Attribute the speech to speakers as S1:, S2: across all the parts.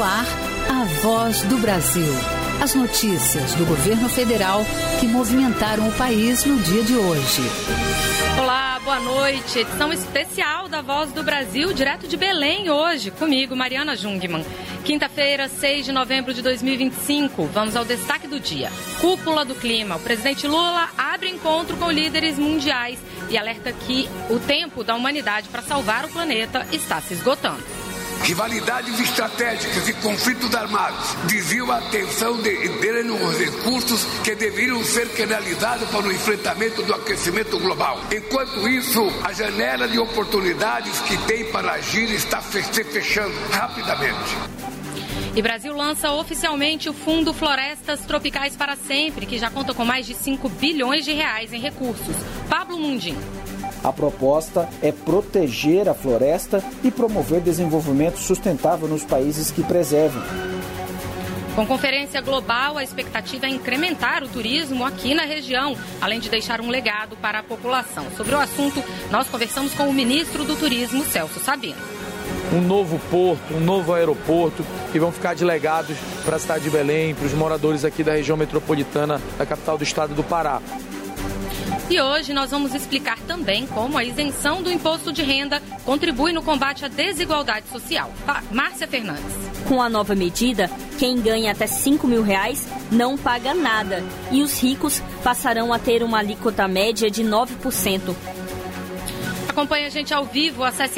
S1: ar, a Voz do Brasil. As notícias do governo federal que movimentaram o país no dia de hoje.
S2: Olá, boa noite. Edição especial da Voz do Brasil, direto de Belém hoje, comigo, Mariana Jungmann. Quinta-feira, 6 de novembro de 2025. Vamos ao destaque do dia. Cúpula do clima. O presidente Lula abre encontro com líderes mundiais e alerta que o tempo da humanidade para salvar o planeta está se esgotando.
S3: Rivalidades estratégicas e conflitos armados desviam a atenção dele nos recursos que deveriam ser canalizados para o enfrentamento do aquecimento global. Enquanto isso, a janela de oportunidades que tem para agir está se fechando rapidamente.
S2: E Brasil lança oficialmente o Fundo Florestas Tropicais para Sempre, que já conta com mais de 5 bilhões de reais em recursos. Pablo Mundim.
S4: A proposta é proteger a floresta e promover desenvolvimento sustentável nos países que preservam.
S2: Com conferência global, a expectativa é incrementar o turismo aqui na região, além de deixar um legado para a população. Sobre o assunto, nós conversamos com o ministro do Turismo, Celso Sabino.
S5: Um novo porto, um novo aeroporto que vão ficar de legados para a cidade de Belém, para os moradores aqui da região metropolitana da capital do estado do Pará.
S2: E hoje nós vamos explicar também como a isenção do imposto de renda contribui no combate à desigualdade social. Márcia Fernandes.
S6: Com a nova medida, quem ganha até R$5 mil não paga nada e os ricos passarão a ter uma alíquota média de 9%.
S2: Acompanhe a gente ao vivo, acesse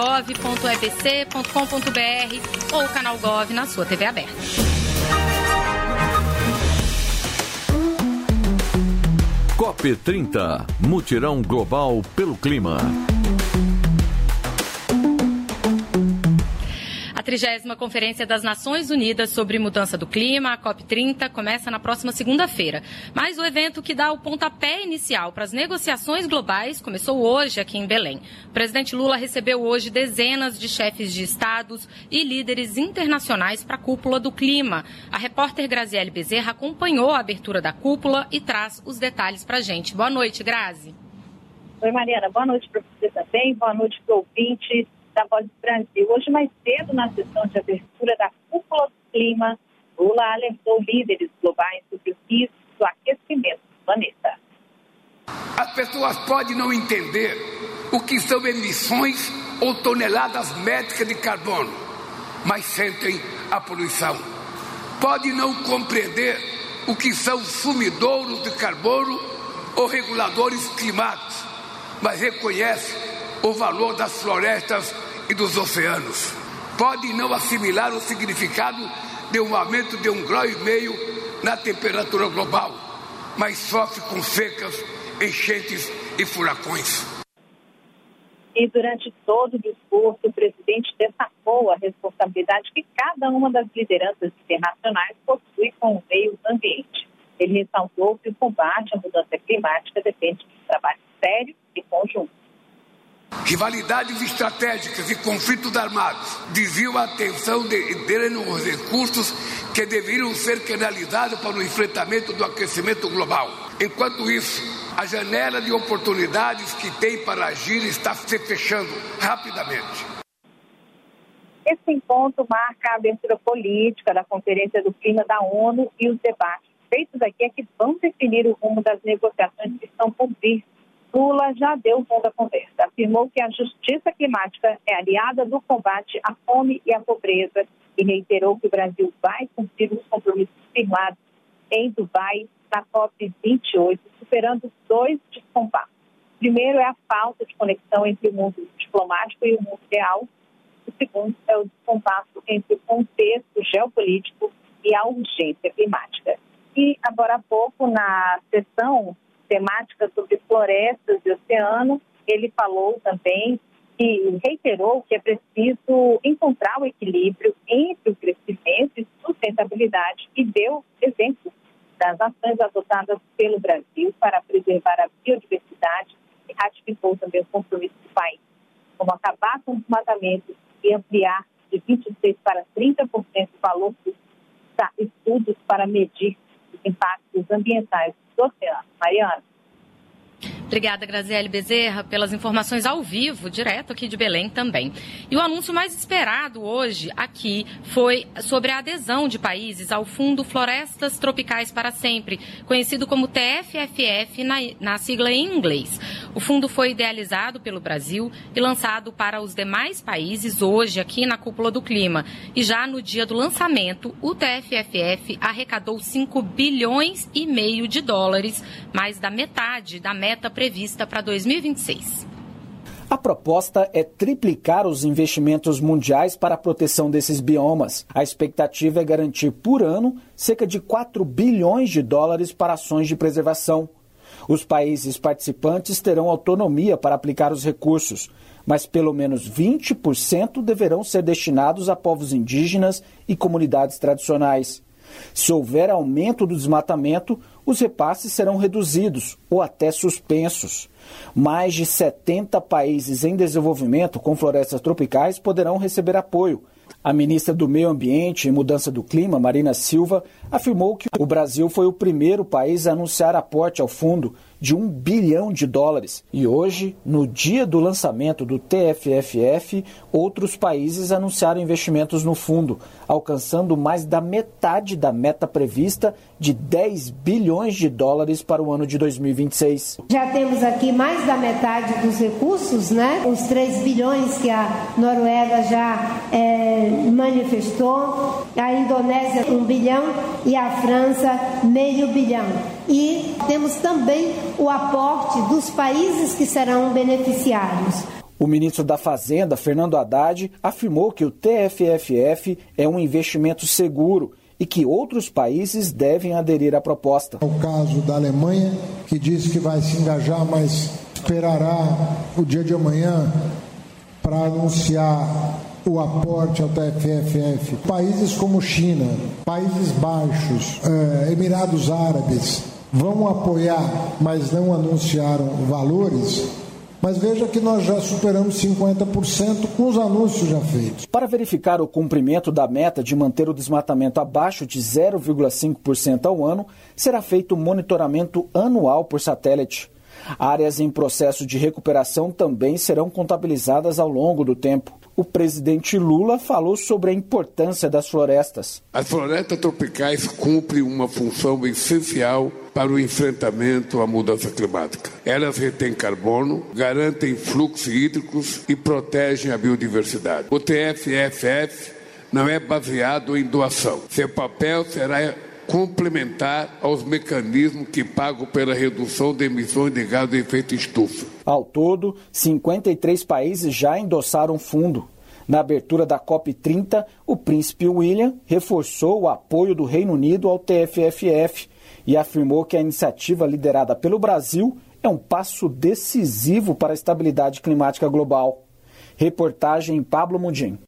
S2: radiogov.ebc.com.br ou o canal Gov na sua TV aberta.
S7: COP30, mutirão global pelo clima.
S2: A 30ª Conferência das Nações Unidas sobre Mudança do Clima, a COP30, começa na próxima segunda-feira. Mas o evento que dá o pontapé inicial para as negociações globais começou hoje aqui em Belém. O presidente Lula recebeu hoje dezenas de chefes de estados e líderes internacionais para a Cúpula do Clima. A repórter Graziele Bezerra acompanhou a abertura da cúpula e traz os detalhes para a gente. Boa noite, Grazi.
S8: Oi, Mariana. Boa noite para você também. Boa noite para o ouvinte da Voz do Brasil. Hoje, mais cedo, na sessão de abertura da Cúpula do Clima, Lula alertou líderes globais sobre o risco do aquecimento do planeta.
S3: As pessoas podem não entender o que são emissões ou toneladas métricas de carbono, mas sentem a poluição. Podem não compreender o que são sumidouros de carbono ou reguladores climáticos, mas reconhecem o valor das florestas e dos oceanos. Pode não assimilar o significado de um aumento de 1,5 graus na temperatura global, mas sofre com secas, enchentes e furacões.
S8: E durante todo o discurso, o presidente destacou a responsabilidade que cada uma das lideranças internacionais possui com o meio ambiente. Ele ressaltou que o combate à mudança climática depende de um trabalho sério e conjunto.
S3: Rivalidades estratégicas e conflitos armados desviam a atenção dele nos recursos que deveriam ser canalizados para o enfrentamento do aquecimento global. Enquanto isso, a janela de oportunidades que tem para agir está se fechando rapidamente.
S8: Esse encontro marca a abertura política da Conferência do Clima da ONU e os debates feitos aqui é que vão definir o rumo das negociações que estão por vir. Lula já deu tom da conversa. Afirmou que a justiça climática é aliada do combate à fome e à pobreza e reiterou que o Brasil vai cumprir os compromissos firmados em Dubai na COP28, superando 2 descompassos. O primeiro é a falta de conexão entre o mundo diplomático e o mundo real. O segundo é o descompasso entre o contexto geopolítico e a urgência climática. E, agora há pouco, na sessão temática sobre florestas e oceano, ele falou também e reiterou que é preciso encontrar o equilíbrio entre o crescimento e sustentabilidade e deu exemplo das ações adotadas pelo Brasil para preservar a biodiversidade e ratificou também o compromisso do país, como acabar com o desmatamento e ampliar de 26% para 30% o valor dos estudos para medir os impactos ambientais do oceano. Mariana.
S2: Obrigada, Graziele Bezerra, pelas informações ao vivo, direto aqui de Belém também. E o anúncio mais esperado hoje aqui foi sobre a adesão de países ao Fundo Florestas Tropicais para Sempre, conhecido como TFFF na sigla em inglês. O fundo foi idealizado pelo Brasil e lançado para os demais países hoje aqui na Cúpula do Clima. E já no dia do lançamento, o TFFF arrecadou 5 bilhões e meio de dólares, mais da metade da meta prevista para 2026.
S4: A proposta é triplicar os investimentos mundiais para a proteção desses biomas. A expectativa é garantir por ano cerca de 4 bilhões de dólares para ações de preservação. Os países participantes terão autonomia para aplicar os recursos, mas pelo menos 20% deverão ser destinados a povos indígenas e comunidades tradicionais. Se houver aumento do desmatamento, os repasses serão reduzidos ou até suspensos. Mais de 70 países em desenvolvimento com florestas tropicais poderão receber apoio. A ministra do Meio Ambiente e Mudança do Clima, Marina Silva, afirmou que o Brasil foi o primeiro país a anunciar aporte ao fundo de 1 bilhão de dólares. E hoje, no dia do lançamento do TFFF, outros países anunciaram investimentos no fundo, alcançando mais da metade da meta prevista de 10 bilhões de dólares para o ano de 2026.
S9: Já temos aqui mais da metade dos recursos, né? Os 3 bilhões que a Noruega já manifestou, a Indonésia 1 bilhão e a França meio bilhão. E temos também o aporte dos países que serão beneficiários.
S4: O ministro da Fazenda, Fernando Haddad, afirmou que o TFFF é um investimento seguro e que outros países devem aderir à proposta.
S10: O caso da Alemanha, que diz que vai se engajar, mas esperará o dia de amanhã para anunciar o aporte ao TFFF. Países como China, Países Baixos, Emirados Árabes vão apoiar, mas não anunciaram valores. Mas veja que nós já superamos 50% com os anúncios já feitos.
S4: Para verificar o cumprimento da meta de manter o desmatamento abaixo de 0,5% ao ano, será feito um monitoramento anual por satélite. Áreas em processo de recuperação também serão contabilizadas ao longo do tempo. O presidente Lula falou sobre a importância das florestas.
S3: As florestas tropicais cumprem uma função essencial para o enfrentamento à mudança climática. Elas retêm carbono, garantem fluxos hídricos e protegem a biodiversidade. O TFFF não é baseado em doação. Seu papel será complementar aos mecanismos que pagam pela redução de emissões de gás de efeito estufa.
S4: Ao todo, 53 países já endossaram o fundo. Na abertura da COP30, o príncipe William reforçou o apoio do Reino Unido ao TFFF e afirmou que a iniciativa liderada pelo Brasil é um passo decisivo para a estabilidade climática global. Reportagem Pablo Mundim.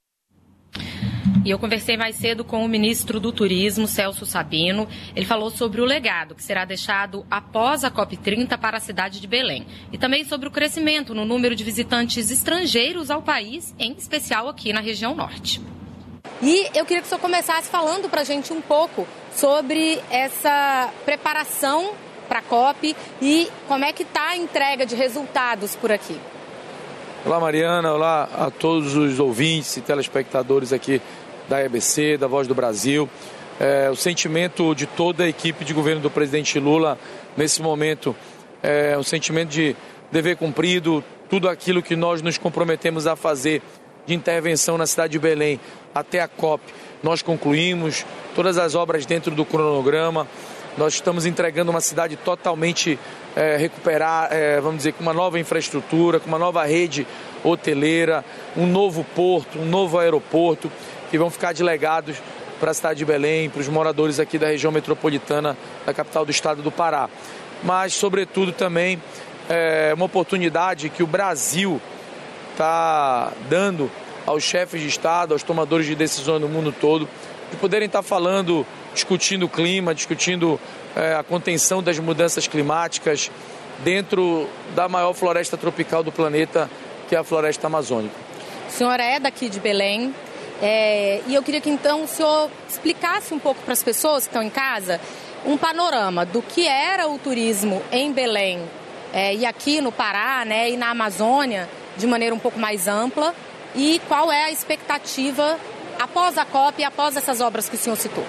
S2: E eu conversei mais cedo com o ministro do Turismo, Celso Sabino. Ele falou sobre o legado que será deixado após a COP30 para a cidade de Belém. E também sobre o crescimento no número de visitantes estrangeiros ao país, em especial aqui na região norte. E eu queria que o senhor começasse falando para a gente um pouco sobre essa preparação para a COP e como é que está a entrega de resultados por aqui.
S5: Olá, Mariana. Olá a todos os ouvintes e telespectadores aqui da EBC, da Voz do Brasil. O sentimento de toda a equipe de governo do presidente Lula nesse momento é um sentimento de dever cumprido, tudo aquilo que nós nos comprometemos a fazer de intervenção na cidade de Belém até a COP. Nós concluímos todas as obras dentro do cronograma. Nós estamos entregando uma cidade totalmente recuperada, vamos dizer, com uma nova infraestrutura, com uma nova rede hoteleira, um novo porto, um novo aeroporto, que vão ficar de legados para a cidade de Belém, para os moradores aqui da região metropolitana da capital do estado do Pará. Mas, sobretudo, também uma oportunidade que o Brasil está dando aos chefes de Estado, aos tomadores de decisão no mundo todo, de poderem estar falando, discutindo o clima, discutindo a contenção das mudanças climáticas dentro da maior floresta tropical do planeta, que é a floresta amazônica.
S2: O senhor é daqui de Belém e eu queria que então o senhor explicasse um pouco para as pessoas que estão em casa um panorama do que era o turismo em Belém e aqui no Pará, né, e na Amazônia de maneira um pouco mais ampla? E qual é a expectativa após a COP e após essas obras que o senhor citou?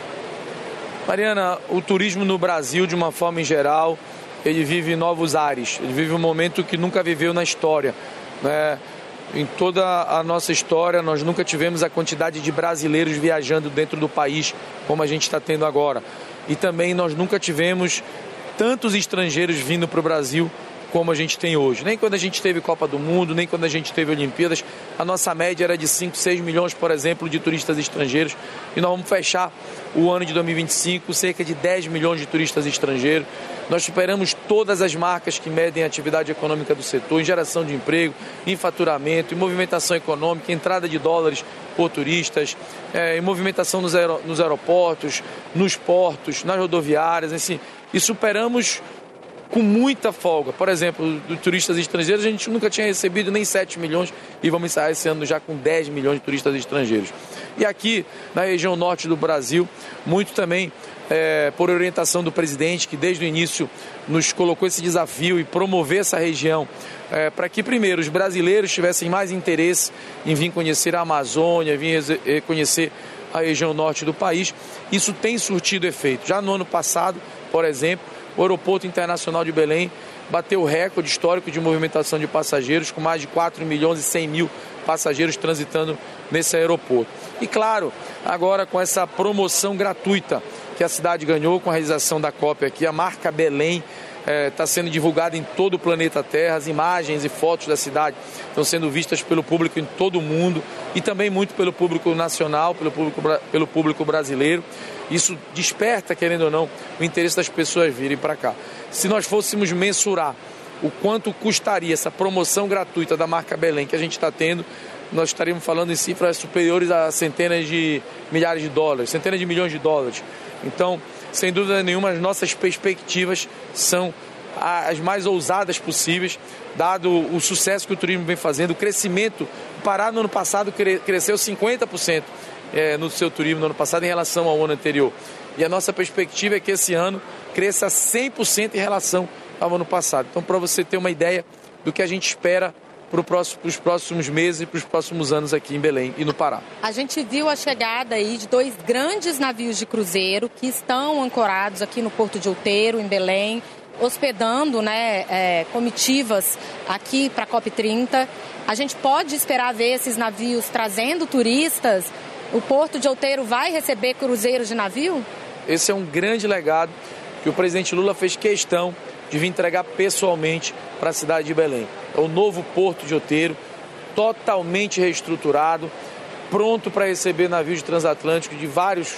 S5: Mariana, o turismo no Brasil, de uma forma em geral, ele vive novos ares. Ele vive um momento que nunca viveu na história, né? Em toda a nossa história, nós nunca tivemos a quantidade de brasileiros viajando dentro do país como a gente está tendo agora. E também nós nunca tivemos tantos estrangeiros vindo para o Brasil como a gente tem hoje. Nem quando a gente teve Copa do Mundo, nem quando a gente teve Olimpíadas, a nossa média era de 5, 6 milhões, por exemplo, de turistas estrangeiros. E nós vamos fechar o ano de 2025 cerca de 10 milhões de turistas estrangeiros. Nós superamos todas as marcas que medem a atividade econômica do setor, em geração de emprego, em faturamento, em movimentação econômica, entrada de dólares por turistas, em movimentação nos aeroportos, nos portos, nas rodoviárias, assim, e superamos com muita folga. Por exemplo, dos turistas estrangeiros, a gente nunca tinha recebido nem 7 milhões e vamos encerrar esse ano já com 10 milhões de turistas estrangeiros. E aqui, na região norte do Brasil, muito também por orientação do presidente, que desde o início nos colocou esse desafio e promover essa região para que, primeiro, os brasileiros tivessem mais interesse em vir conhecer a Amazônia, vir conhecer a região norte do país. Isso tem surtido efeito. Já no ano passado, por exemplo, o Aeroporto Internacional de Belém bateu o recorde histórico de movimentação de passageiros, com mais de 4 milhões e 100 mil passageiros transitando nesse aeroporto. E claro, agora com essa promoção gratuita que a cidade ganhou com a realização da COP aqui, a marca Belém está sendo divulgada em todo o planeta Terra, as imagens e fotos da cidade estão sendo vistas pelo público em todo o mundo e também muito pelo público nacional, pelo público brasileiro. Isso desperta, querendo ou não, o interesse das pessoas virem para cá. Se nós fôssemos mensurar o quanto custaria essa promoção gratuita da marca Belém que a gente está tendo, nós estaríamos falando em cifras superiores a centenas de milhares de dólares, centenas de milhões de dólares. Então, sem dúvida nenhuma, as nossas perspectivas são as mais ousadas possíveis, dado o sucesso que o turismo vem fazendo, o crescimento. O Pará, no ano passado, cresceu 50% no seu turismo no ano passado em relação ao ano anterior. E a nossa perspectiva é que esse ano cresça 100% em relação ao ano passado. Então, para você ter uma ideia do que a gente espera para os próximos meses e para os próximos anos aqui em Belém e no Pará.
S2: A gente viu a chegada aí de 2 grandes navios de cruzeiro que estão ancorados aqui no Porto de Outeiro, em Belém, hospedando, né, comitivas aqui para a COP30. A gente pode esperar ver esses navios trazendo turistas? O Porto de Outeiro vai receber cruzeiros de navio?
S5: Esse é um grande legado que o presidente Lula fez questão de vir entregar pessoalmente para a cidade de Belém. É o novo Porto de Outeiro, totalmente reestruturado, pronto para receber navios transatlânticos de várias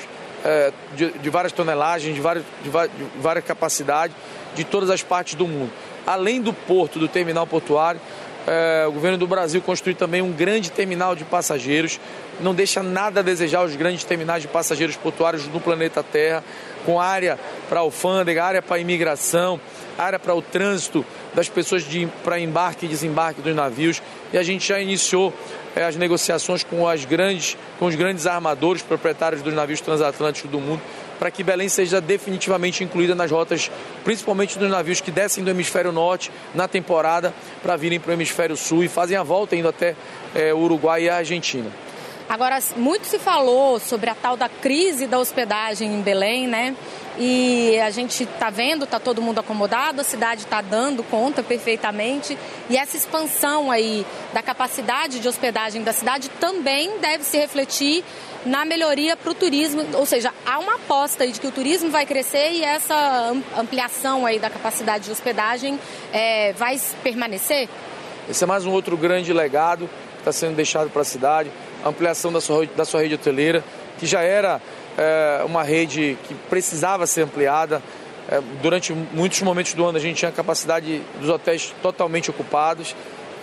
S5: tonelagens, de várias capacidades, de todas as partes do mundo. Além do porto, do terminal portuário, o governo do Brasil construiu também um grande terminal de passageiros. Não deixa nada a desejar os grandes terminais de passageiros portuários no planeta Terra, com área para alfândega, área para imigração, área para o trânsito das pessoas para embarque e desembarque dos navios. E a gente já iniciou as negociações com os grandes armadores proprietários dos navios transatlânticos do mundo, para que Belém seja definitivamente incluída nas rotas, principalmente dos navios que descem do hemisfério norte na temporada para virem para o hemisfério sul e fazem a volta indo até o Uruguai e a Argentina.
S2: Agora, muito se falou sobre a tal da crise da hospedagem em Belém, né? E a gente está vendo, está todo mundo acomodado, a cidade está dando conta perfeitamente. E essa expansão aí da capacidade de hospedagem da cidade também deve se refletir na melhoria para o turismo. Ou seja, há uma aposta aí de que o turismo vai crescer e essa ampliação aí da capacidade de hospedagem vai permanecer?
S5: Esse é mais um outro grande legado que está sendo deixado para a cidade. A ampliação da sua rede hoteleira, que já era uma rede que precisava ser ampliada. Durante muitos momentos do ano a gente tinha a capacidade dos hotéis totalmente ocupados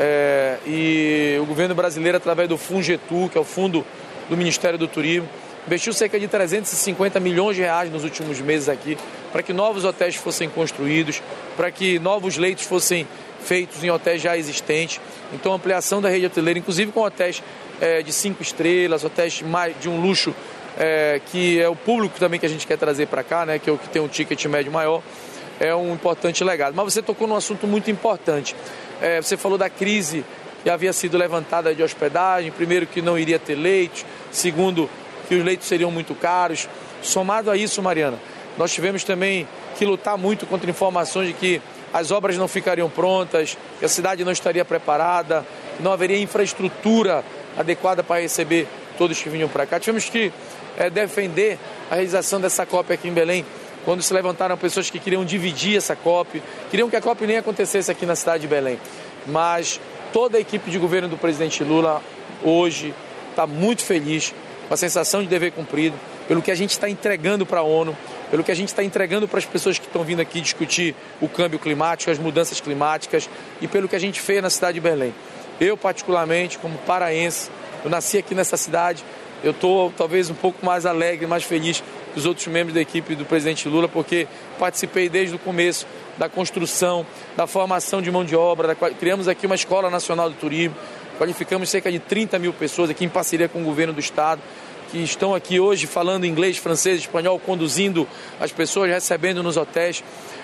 S5: e o governo brasileiro, através do Fungetur, que é o fundo do Ministério do Turismo, investiu cerca de 350 milhões de reais nos últimos meses aqui para que novos hotéis fossem construídos, para que novos leitos fossem feitos em hotéis já existentes. Então a ampliação da rede hoteleira, inclusive com hotéis de 5 estrelas, hotéis de um luxo, que é o público também que a gente quer trazer para cá, né, que é o que tem um ticket médio maior. é um importante legado. Mas você tocou num assunto muito importante. Você falou da crise que havia sido levantada de hospedagem, primeiro que não iria ter leitos, segundo que os leitos seriam muito caros. Somado a isso, Mariana, nós tivemos também que lutar muito contra informações de que as obras não ficariam prontas, que a cidade não estaria preparada, que não haveria infraestrutura adequada para receber todos que vinham para cá. Tivemos que defender a realização dessa COP aqui em Belém, quando se levantaram pessoas que queriam dividir essa COP, queriam que a COP nem acontecesse aqui na cidade de Belém. Mas toda a equipe de governo do presidente Lula hoje está muito feliz, com a sensação de dever cumprido, pelo que a gente está entregando para a ONU, pelo que a gente está entregando para as pessoas que estão vindo aqui discutir o câmbio climático, as mudanças climáticas e pelo que a gente fez na cidade de Belém. Eu, particularmente, como paraense, eu nasci aqui nessa cidade, eu estou talvez um pouco mais alegre, mais feliz que os outros membros da equipe do presidente Lula, porque participei desde o começo da construção, da formação de mão de obra, criamos aqui uma Escola Nacional do Turismo, qualificamos cerca de 30 mil pessoas aqui em parceria com o governo do estado, que estão aqui hoje falando inglês, francês, espanhol, conduzindo as pessoas, recebendo nos hotéis.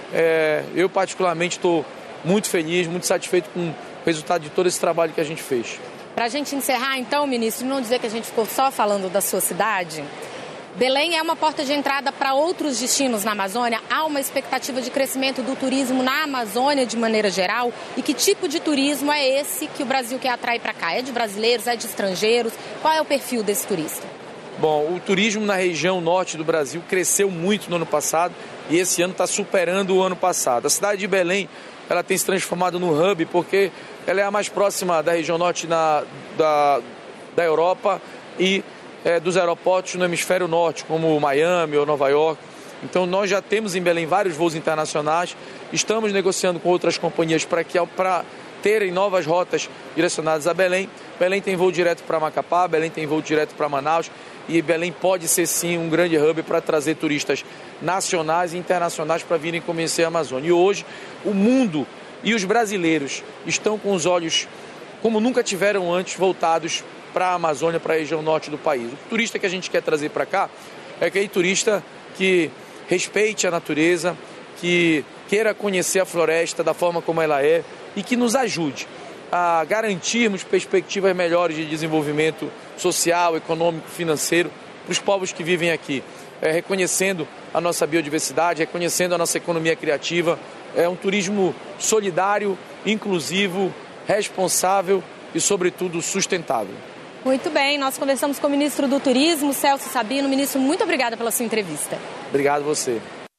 S5: Eu particularmente estou muito feliz, muito satisfeito com o resultado de todo esse trabalho que a gente fez.
S2: Para a gente encerrar então, ministro, não dizer que a gente ficou só falando da sua cidade, Belém é uma porta de entrada para outros destinos na Amazônia. Há uma expectativa de crescimento do turismo na Amazônia de maneira geral. E que tipo de turismo é esse que o Brasil quer atrair para cá? É de brasileiros, é de estrangeiros? Qual é o perfil desse turista?
S5: Bom, o turismo na região norte do Brasil cresceu muito no ano passado e esse ano está superando o ano passado. A cidade de Belém, ela tem se transformado num hub porque ela é a mais próxima da região norte da Europa e dos aeroportos no hemisfério norte, como Miami ou Nova York. Então nós já temos em Belém vários voos internacionais, estamos negociando com outras companhias para terem novas rotas direcionadas a Belém. Belém tem voo direto para Macapá, Belém tem voo direto para Manaus e Belém pode ser sim um grande hub para trazer turistas nacionais e internacionais para virem conhecer a Amazônia. E hoje o mundo e os brasileiros estão com os olhos, como nunca tiveram antes, voltados para a Amazônia, para a região norte do país. O turista que a gente quer trazer para cá é aquele turista que respeite a natureza, que queira conhecer a floresta da forma como ela é e que nos ajude a garantirmos perspectivas melhores de desenvolvimento social, econômico, financeiro para os povos que vivem aqui, reconhecendo a nossa biodiversidade, reconhecendo a nossa economia criativa. É um turismo solidário, inclusivo, responsável e, sobretudo, sustentável.
S2: Muito bem, nós conversamos com o ministro do Turismo, Celso Sabino. Ministro, muito obrigada pela sua entrevista.
S5: Obrigado a você.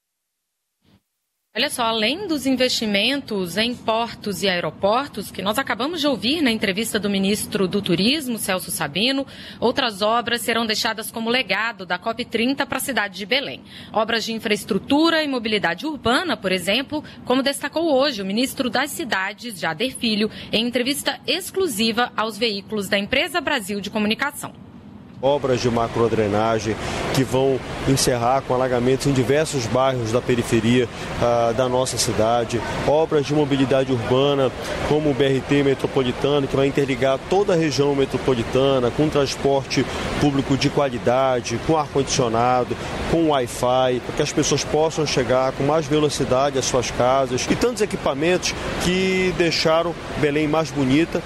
S2: Olha só, além dos investimentos em portos e aeroportos, que nós acabamos de ouvir na entrevista do ministro do Turismo, Celso Sabino, outras obras serão deixadas como legado da COP30 para a cidade de Belém. Obras de infraestrutura e mobilidade urbana, por exemplo, como destacou hoje o ministro das Cidades, Jader Filho, em entrevista exclusiva aos veículos da Empresa Brasil de Comunicação.
S11: Obras de macrodrenagem que vão encerrar com alagamentos em diversos bairros da periferia da nossa cidade. Obras de mobilidade urbana, como o BRT metropolitano, que vai interligar toda a região metropolitana com transporte público de qualidade, com ar-condicionado, com Wi-Fi, para que as pessoas possam chegar com mais velocidade às suas casas. E tantos equipamentos que deixaram Belém mais bonita.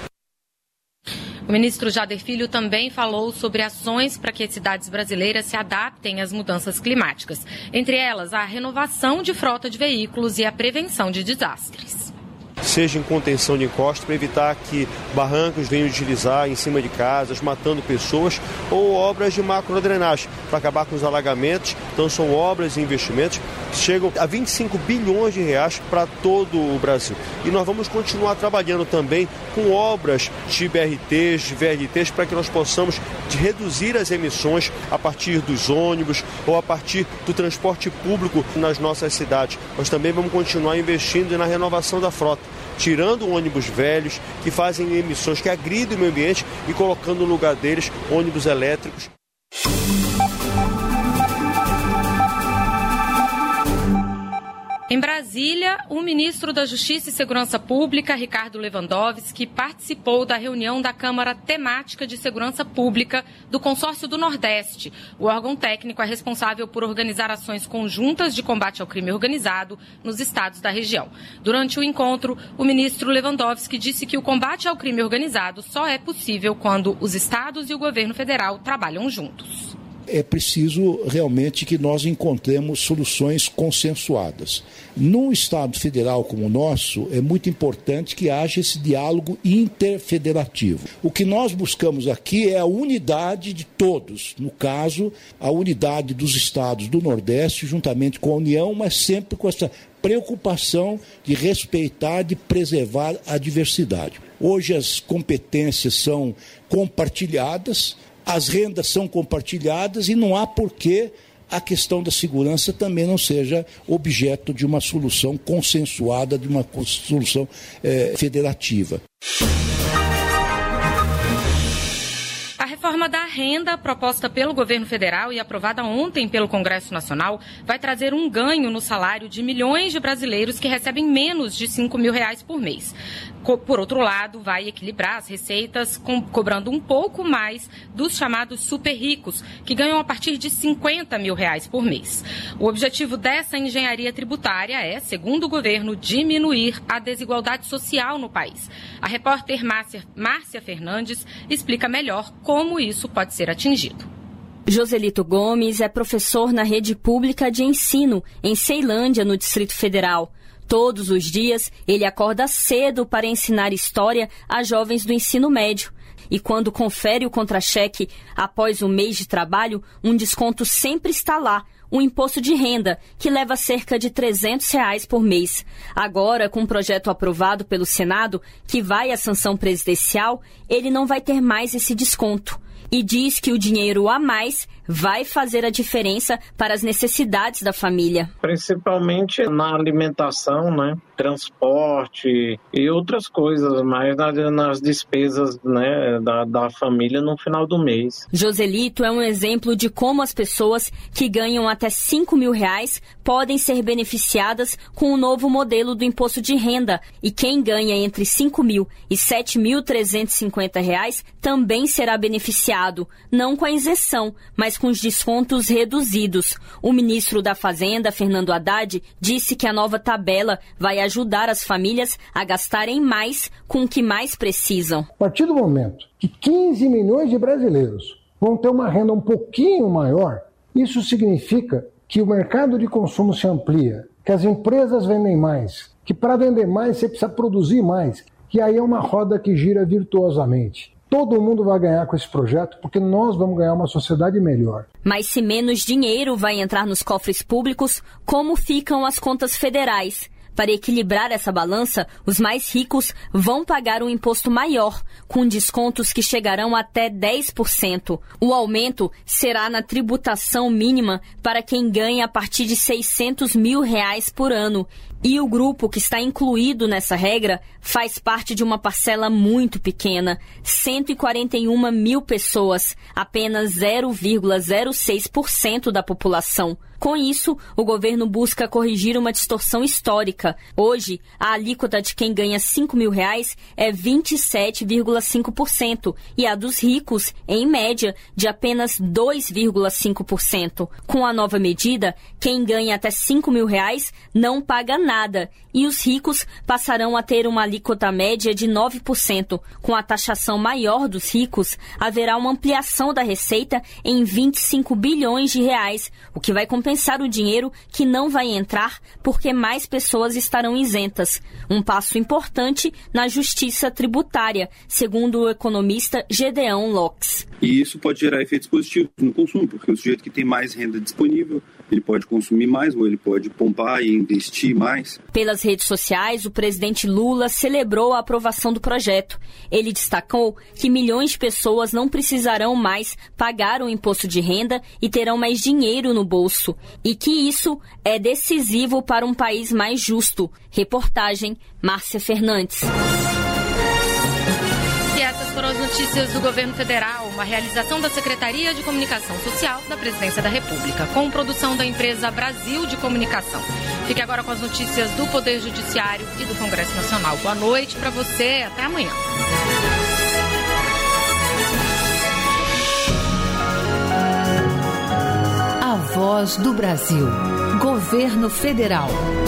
S2: O ministro Jader Filho também falou sobre ações para que as cidades brasileiras se adaptem às mudanças climáticas. Entre elas, a renovação de frota de veículos e a prevenção de desastres.
S11: Seja em contenção de encostas, para evitar que barrancos venham utilizar em cima de casas, matando pessoas, ou obras de macrodrenagem, para acabar com os alagamentos. Então são obras e investimentos que chegam a 25 bilhões de reais para todo o Brasil. E nós vamos continuar trabalhando também com obras de BRTs, de VLTs, para que nós possamos reduzir as emissões a partir dos ônibus ou a partir do transporte público nas nossas cidades. Nós também vamos continuar investindo na renovação da frota, tirando ônibus velhos que fazem emissões que agridem o meio ambiente e colocando no lugar deles ônibus elétricos.
S2: Em Brasília, o ministro da Justiça e Segurança Pública, Ricardo Lewandowski, participou da reunião da Câmara Temática de Segurança Pública do Consórcio do Nordeste. O órgão técnico é responsável por organizar ações conjuntas de combate ao crime organizado nos estados da região. Durante o encontro, o ministro Lewandowski disse que o combate ao crime organizado só é possível quando os estados e o governo federal trabalham juntos.
S12: É preciso realmente que nós encontremos soluções consensuadas. Num Estado federal como o nosso, é muito importante que haja esse diálogo interfederativo. O que nós buscamos aqui é a unidade de todos, no caso, a unidade dos estados do Nordeste, juntamente com a União, mas sempre com essa preocupação de respeitar, de preservar a diversidade. Hoje as competências são compartilhadas, as rendas são compartilhadas e não há por que a questão da segurança também não seja objeto de uma solução consensuada, de uma solução federativa.
S2: A reforma da renda, proposta pelo governo federal e aprovada ontem pelo Congresso Nacional, vai trazer um ganho no salário de milhões de brasileiros que recebem menos de R$5 mil por mês. Por outro lado, vai equilibrar as receitas, cobrando um pouco mais dos chamados super ricos, que ganham a partir de R$50 mil por mês. O objetivo dessa engenharia tributária é, segundo o governo, diminuir a desigualdade social no país. A repórter Márcia Fernandes explica melhor como isso pode ser atingido.
S6: Joselito Gomes é professor na rede pública de ensino em Ceilândia, no Distrito Federal. Todos os dias, ele acorda cedo para ensinar história a jovens do ensino médio. E quando confere o contra-cheque após o mês de trabalho, um desconto sempre está lá, o imposto de renda, que leva cerca de R$300 por mês. Agora, com o projeto aprovado pelo Senado, que vai à sanção presidencial, ele não vai ter mais esse desconto. E diz que o dinheiro a mais vai fazer a diferença para as necessidades da família.
S13: Principalmente na alimentação, né? Transporte e outras coisas, mais nas despesas, né, da família no final do mês.
S6: Joselito é um exemplo de como as pessoas que ganham até R$5 mil podem ser beneficiadas com o novo modelo do imposto de renda. E quem ganha entre R$5 mil e R$7.350 também será beneficiado, não com a isenção, mas com os descontos reduzidos. O ministro da Fazenda, Fernando Haddad, disse que a nova tabela vai ajudar as famílias a gastarem mais com o que mais precisam.
S10: A partir do momento que 15 milhões de brasileiros vão ter uma renda um pouquinho maior, isso significa que o mercado de consumo se amplia, que as empresas vendem mais, que para vender mais você precisa produzir mais, que aí é uma roda que gira virtuosamente. Todo mundo vai ganhar com esse projeto porque nós vamos ganhar uma sociedade melhor.
S6: Mas se menos dinheiro vai entrar nos cofres públicos, como ficam as contas federais? Para equilibrar essa balança, os mais ricos vão pagar um imposto maior, com descontos que chegarão até 10%. O aumento será na tributação mínima para quem ganha a partir de R$600 mil por ano. E o grupo que está incluído nessa regra faz parte de uma parcela muito pequena, 141 mil pessoas, apenas 0,06% da população. Com isso, o governo busca corrigir uma distorção histórica. Hoje, a alíquota de quem ganha R$5 mil é 27,5% e a dos ricos, em média, de apenas 2,5%. Com a nova medida, quem ganha até R$5 mil não paga nada e os ricos passarão a ter uma alíquota média de 9%. Com a taxação maior dos ricos, haverá uma ampliação da receita em R$25 bilhões, o que vai compensar o dinheiro que não vai entrar porque mais pessoas estarão isentas. Um passo importante na justiça tributária, segundo o economista Gedeão Locks.
S14: E isso pode gerar efeitos positivos no consumo, porque o sujeito que tem mais renda disponível, ele pode consumir mais ou ele pode poupar e investir mais.
S6: Pelas redes sociais, o presidente Lula celebrou a aprovação do projeto. Ele destacou que milhões de pessoas não precisarão mais pagar o imposto de renda e terão mais dinheiro no bolso. E que isso é decisivo para um país mais justo. Reportagem Márcia Fernandes.
S2: E essas foram as notícias do Governo Federal, uma realização da Secretaria de Comunicação Social da Presidência da República, com produção da empresa Brasil de Comunicação. Fique agora com as notícias do Poder Judiciário e do Congresso Nacional. Boa noite para você, até amanhã.
S1: A Voz do Brasil. Governo Federal.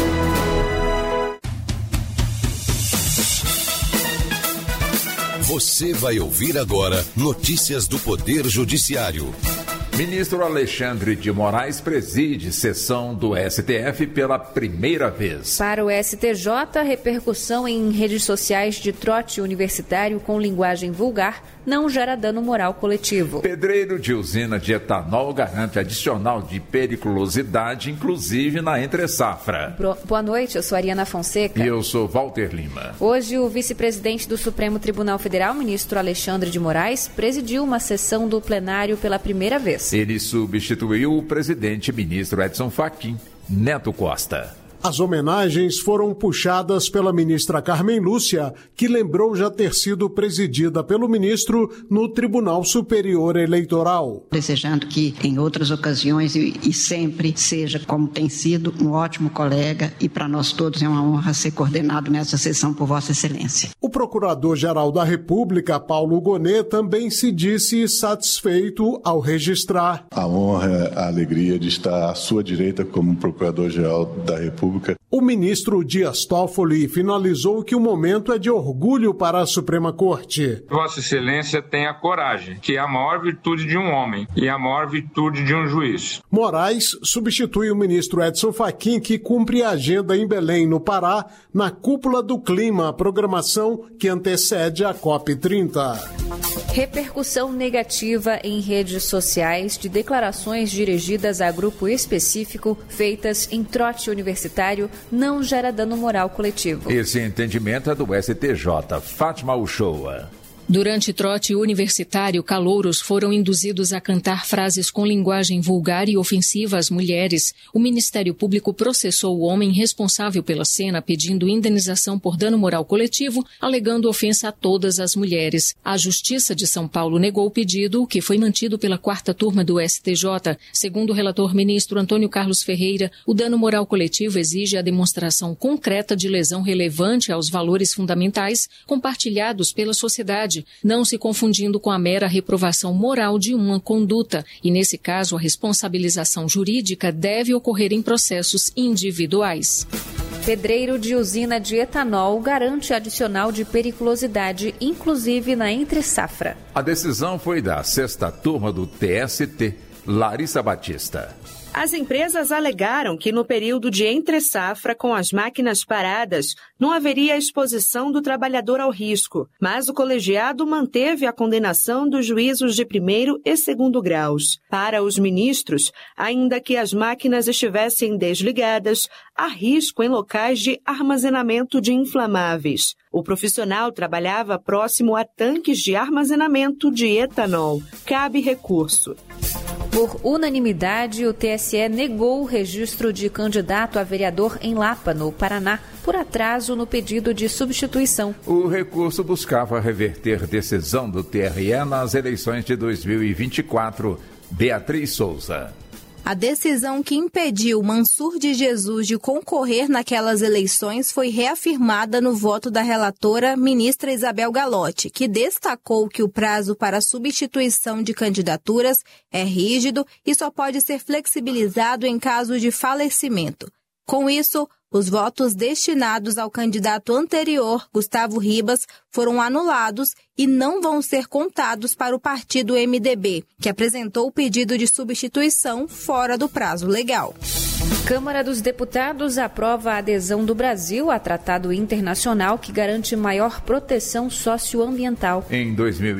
S15: Você vai ouvir agora notícias do Poder Judiciário.
S16: Ministro Alexandre de Moraes preside sessão do STF pela primeira vez.
S17: Para o STJ, repercussão em redes sociais de trote universitário com linguagem vulgar não gera dano moral coletivo.
S16: Pedreiro de usina de etanol garante adicional de periculosidade, inclusive na entre-safra.
S17: Boa noite, eu sou Ariana Fonseca.
S16: E eu sou Walter Lima.
S17: Hoje, o vice-presidente do Supremo Tribunal Federal, ministro Alexandre de Moraes, presidiu uma sessão do plenário pela primeira vez.
S16: Ele substituiu o presidente ministro Edson Fachin Neto Costa.
S18: As homenagens foram puxadas pela ministra Carmen Lúcia, que lembrou já ter sido presidida pelo ministro no Tribunal Superior Eleitoral.
S19: Desejando que em outras ocasiões e sempre seja, como tem sido, um ótimo colega, e para nós todos é uma honra ser coordenado nessa sessão por Vossa Excelência.
S18: O Procurador-Geral da República, Paulo Gonet, também se disse satisfeito ao registrar.
S20: A honra, a alegria de estar à sua direita como Procurador-Geral da República.
S18: O ministro Dias Toffoli finalizou que o momento é de orgulho para a Suprema Corte.
S21: Vossa Excelência tem a coragem, que é a maior virtude de um homem e a maior virtude de um juiz.
S18: Moraes substitui o ministro Edson Fachin, que cumpre a agenda em Belém, no Pará, na Cúpula do Clima, a programação que antecede a COP30.
S17: Repercussão negativa em redes sociais de declarações dirigidas a grupo específico feitas em trote universitário não gera dano moral coletivo.
S16: Esse entendimento é do STJ. Fátima Uchoa.
S22: Durante trote universitário, calouros foram induzidos a cantar frases com linguagem vulgar e ofensiva às mulheres. O Ministério Público processou o homem responsável pela cena, pedindo indenização por dano moral coletivo, alegando ofensa a todas as mulheres. A Justiça de São Paulo negou o pedido, o que foi mantido pela 4ª turma do STJ. Segundo o relator ministro Antônio Carlos Ferreira, o dano moral coletivo exige a demonstração concreta de lesão relevante aos valores fundamentais compartilhados pela sociedade, não se confundindo com a mera reprovação moral de uma conduta. E, nesse caso, a responsabilização jurídica deve ocorrer em processos individuais.
S17: Pedreiro de usina de etanol garante adicional de periculosidade, inclusive na entre-safra.
S16: A decisão foi da 6ª turma do TST, Larissa Batista.
S23: As empresas alegaram que no período de entre-safra, com as máquinas paradas, não haveria exposição do trabalhador ao risco, mas o colegiado manteve a condenação dos juízos de 1º e 2º graus. Para os ministros, ainda que as máquinas estivessem desligadas, há risco em locais de armazenamento de inflamáveis. O profissional trabalhava próximo a tanques de armazenamento de etanol. Cabe recurso.
S17: Por unanimidade, o TSE negou o registro de candidato a vereador em Lapa, no Paraná, por atraso no pedido de substituição.
S16: O recurso buscava reverter decisão do TRE nas eleições de 2024. Beatriz Souza.
S24: A decisão que impediu Mansur de Jesus de concorrer naquelas eleições foi reafirmada no voto da relatora, ministra Isabel Galotti, que destacou que o prazo para substituição de candidaturas é rígido e só pode ser flexibilizado em caso de falecimento. Com isso, os votos destinados ao candidato anterior, Gustavo Ribas, foram anulados e não vão ser contados para o partido MDB, que apresentou o pedido de substituição fora do prazo legal.
S17: Câmara dos Deputados aprova a adesão do Brasil a tratado internacional que garante maior proteção socioambiental.
S16: Em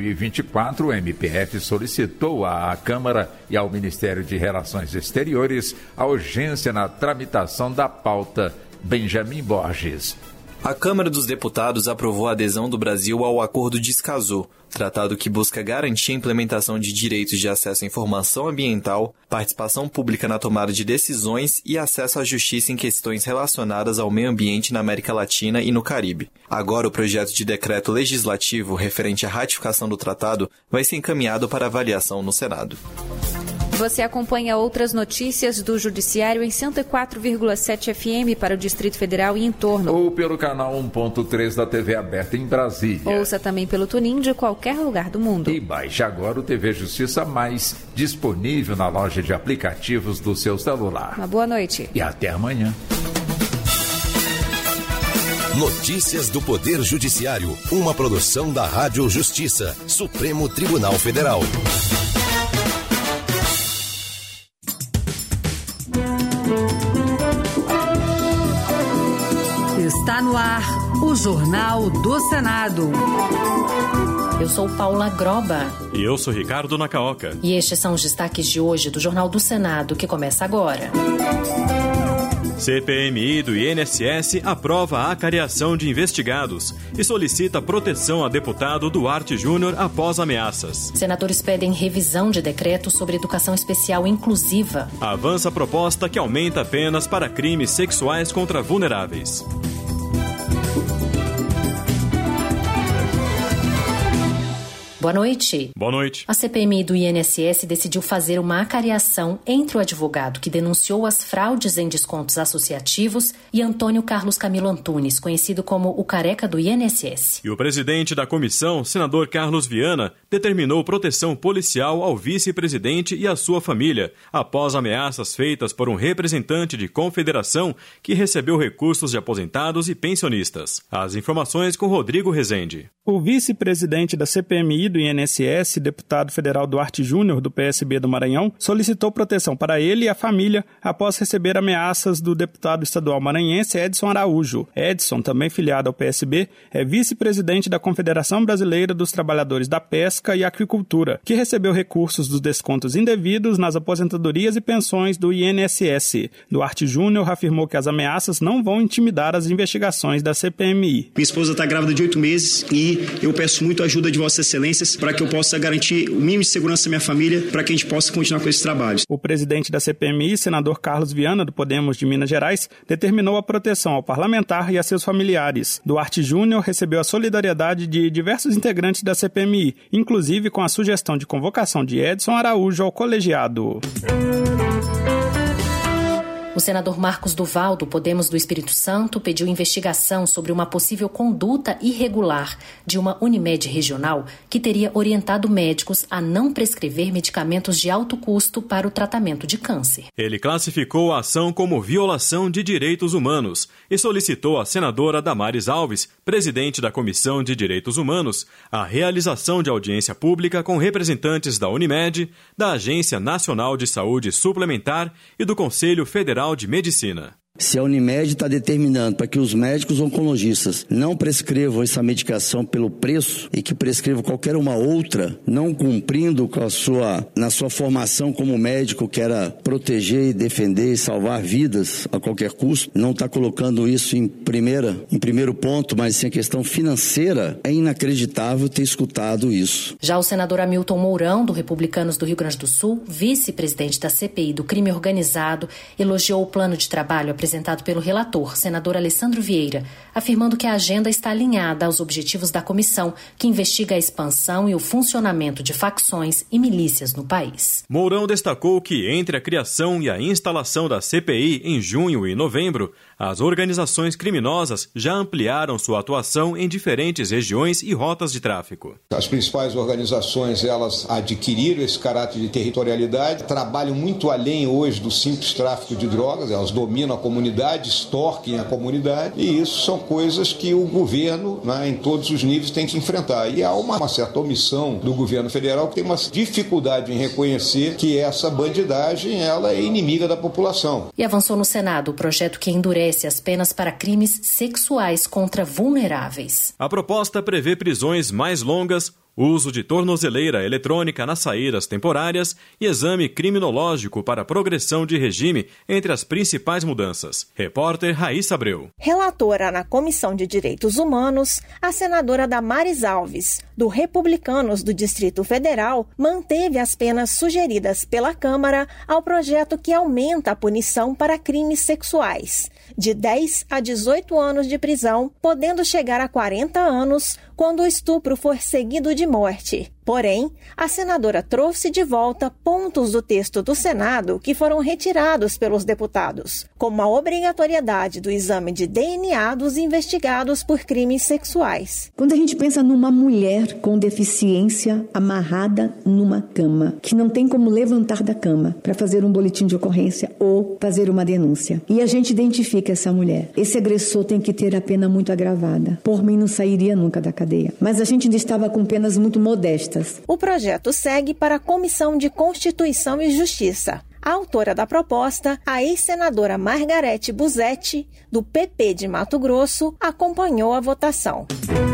S16: 2024, o MPF solicitou à Câmara e ao Ministério de Relações Exteriores a urgência na tramitação da pauta. Benjamin Borges.
S3: A Câmara dos Deputados aprovou a adesão do Brasil ao Acordo de Escazú, tratado que busca garantir a implementação de direitos de acesso à informação ambiental, participação pública na tomada de decisões e acesso à justiça em questões relacionadas ao meio ambiente na América Latina e no Caribe. Agora, o projeto de decreto legislativo referente à ratificação do tratado vai ser encaminhado para avaliação no Senado.
S17: Você acompanha outras notícias do Judiciário em 104,7 FM para o Distrito Federal e em torno.
S16: Ou pelo canal 1.3 da TV aberta em Brasília.
S17: Ouça também pelo TuneIn de qualquer lugar do mundo.
S16: E baixe agora o TV Justiça Mais, disponível na loja de aplicativos do seu celular.
S17: Uma boa noite.
S16: E até amanhã.
S15: Notícias do Poder Judiciário. Uma produção da Rádio Justiça, Supremo Tribunal Federal.
S1: Está no ar o Jornal do Senado.
S2: Eu sou Paula Groba.
S7: E eu sou Ricardo Nacaoca.
S2: E estes são os destaques de hoje do Jornal do Senado, que começa agora.
S7: CPMI do INSS aprova a acariação de investigados e solicita proteção a deputado Duarte Júnior após ameaças.
S2: Senadores pedem revisão de decreto sobre educação especial inclusiva.
S7: Avança a proposta que aumenta penas para crimes sexuais contra vulneráveis.
S2: Boa noite.
S7: Boa noite.
S2: A CPMI do INSS decidiu fazer uma acariação entre o advogado que denunciou as fraudes em descontos associativos e Antônio Carlos Camilo Antunes, conhecido como o Careca do INSS.
S7: E o presidente da comissão, senador Carlos Viana, determinou proteção policial ao vice-presidente e à sua família, após ameaças feitas por um representante de confederação que recebeu recursos de aposentados e pensionistas. As informações com Rodrigo Rezende.
S8: O vice-presidente da CPMI do INSS, deputado federal Duarte Júnior, do PSB do Maranhão, solicitou proteção para ele e a família após receber ameaças do deputado estadual maranhense Edson Araújo. Edson, também filiado ao PSB, é vice-presidente da Confederação Brasileira dos Trabalhadores da Pesca e Aquicultura, que recebeu recursos dos descontos indevidos nas aposentadorias e pensões do INSS. Duarte Júnior afirmou que as ameaças não vão intimidar as investigações da CPMI.
S9: Minha esposa está grávida de 8 meses e eu peço muito a ajuda de Vossa Excelência para que eu possa garantir o mínimo de segurança da minha família para que a gente possa continuar com esses trabalhos.
S8: O presidente da CPMI, senador Carlos Viana, do Podemos de Minas Gerais, determinou a proteção ao parlamentar e a seus familiares. Duarte Júnior recebeu a solidariedade de diversos integrantes da CPMI, inclusive com a sugestão de convocação de Edson Araújo ao colegiado.
S2: O senador Marcos Duval, do Podemos do Espírito Santo, pediu investigação sobre uma possível conduta irregular de uma Unimed regional que teria orientado médicos a não prescrever medicamentos de alto custo para o tratamento de câncer.
S7: Ele classificou a ação como violação de direitos humanos e solicitou à senadora Damares Alves, presidente da Comissão de Direitos Humanos, a realização de audiência pública com representantes da Unimed, da Agência Nacional de Saúde Suplementar e do Conselho Federal de Medicina.
S25: Se a Unimed está determinando para que os médicos oncologistas não prescrevam essa medicação pelo preço e que prescrevam qualquer uma outra, não cumprindo com na sua formação como médico, que era proteger e defender e salvar vidas a qualquer custo, não está colocando isso em primeiro ponto, mas sim a questão financeira, é inacreditável ter escutado isso.
S2: Já o senador Hamilton Mourão, do Republicanos do Rio Grande do Sul, vice-presidente da CPI do crime organizado, elogiou o plano de trabalho apresentado pelo relator, senador Alessandro Vieira, afirmando que a agenda está alinhada aos objetivos da comissão, que investiga a expansão e o funcionamento de facções e milícias no país.
S7: Mourão destacou que, entre a criação e a instalação da CPI em junho e novembro, as organizações criminosas já ampliaram sua atuação em diferentes regiões e rotas de tráfico.
S26: As principais organizações, elas adquiriram esse caráter de territorialidade, trabalham muito além hoje do simples tráfico de drogas, elas dominam a comunidade, extorquem a comunidade, e isso são coisas que o governo, em todos os níveis, tem que enfrentar. E há uma certa omissão do governo federal que tem uma dificuldade em reconhecer que essa bandidagem ela é inimiga da população.
S2: E avançou no Senado o projeto que endurece as penas para crimes sexuais contra vulneráveis.
S7: A proposta prevê prisões mais longas, uso de tornozeleira eletrônica nas saídas temporárias e exame criminológico para progressão de regime entre as principais mudanças. Repórter Raíssa Abreu.
S4: Relatora na Comissão de Direitos Humanos, a senadora Damares Alves, do Republicanos do Distrito Federal, manteve as penas sugeridas pela Câmara ao projeto que aumenta a punição para crimes sexuais, de 10 a 18 anos de prisão, podendo chegar a 40 anos quando o estupro for seguido de morte. Porém, a senadora trouxe de volta pontos do texto do Senado que foram retirados pelos deputados, como a obrigatoriedade do exame de DNA dos investigados por crimes sexuais.
S5: Quando a gente pensa numa mulher com deficiência amarrada numa cama, que não tem como levantar da cama para fazer um boletim de ocorrência ou fazer uma denúncia, e a gente identifica essa mulher, esse agressor tem que ter a pena muito agravada. Por mim, não sairia nunca da cadeia. Mas a gente ainda estava com penas muito modestas.
S4: O projeto segue para a Comissão de Constituição e Justiça. A autora da proposta, a ex-senadora Margarete Busetti, do PP de Mato Grosso, acompanhou a votação.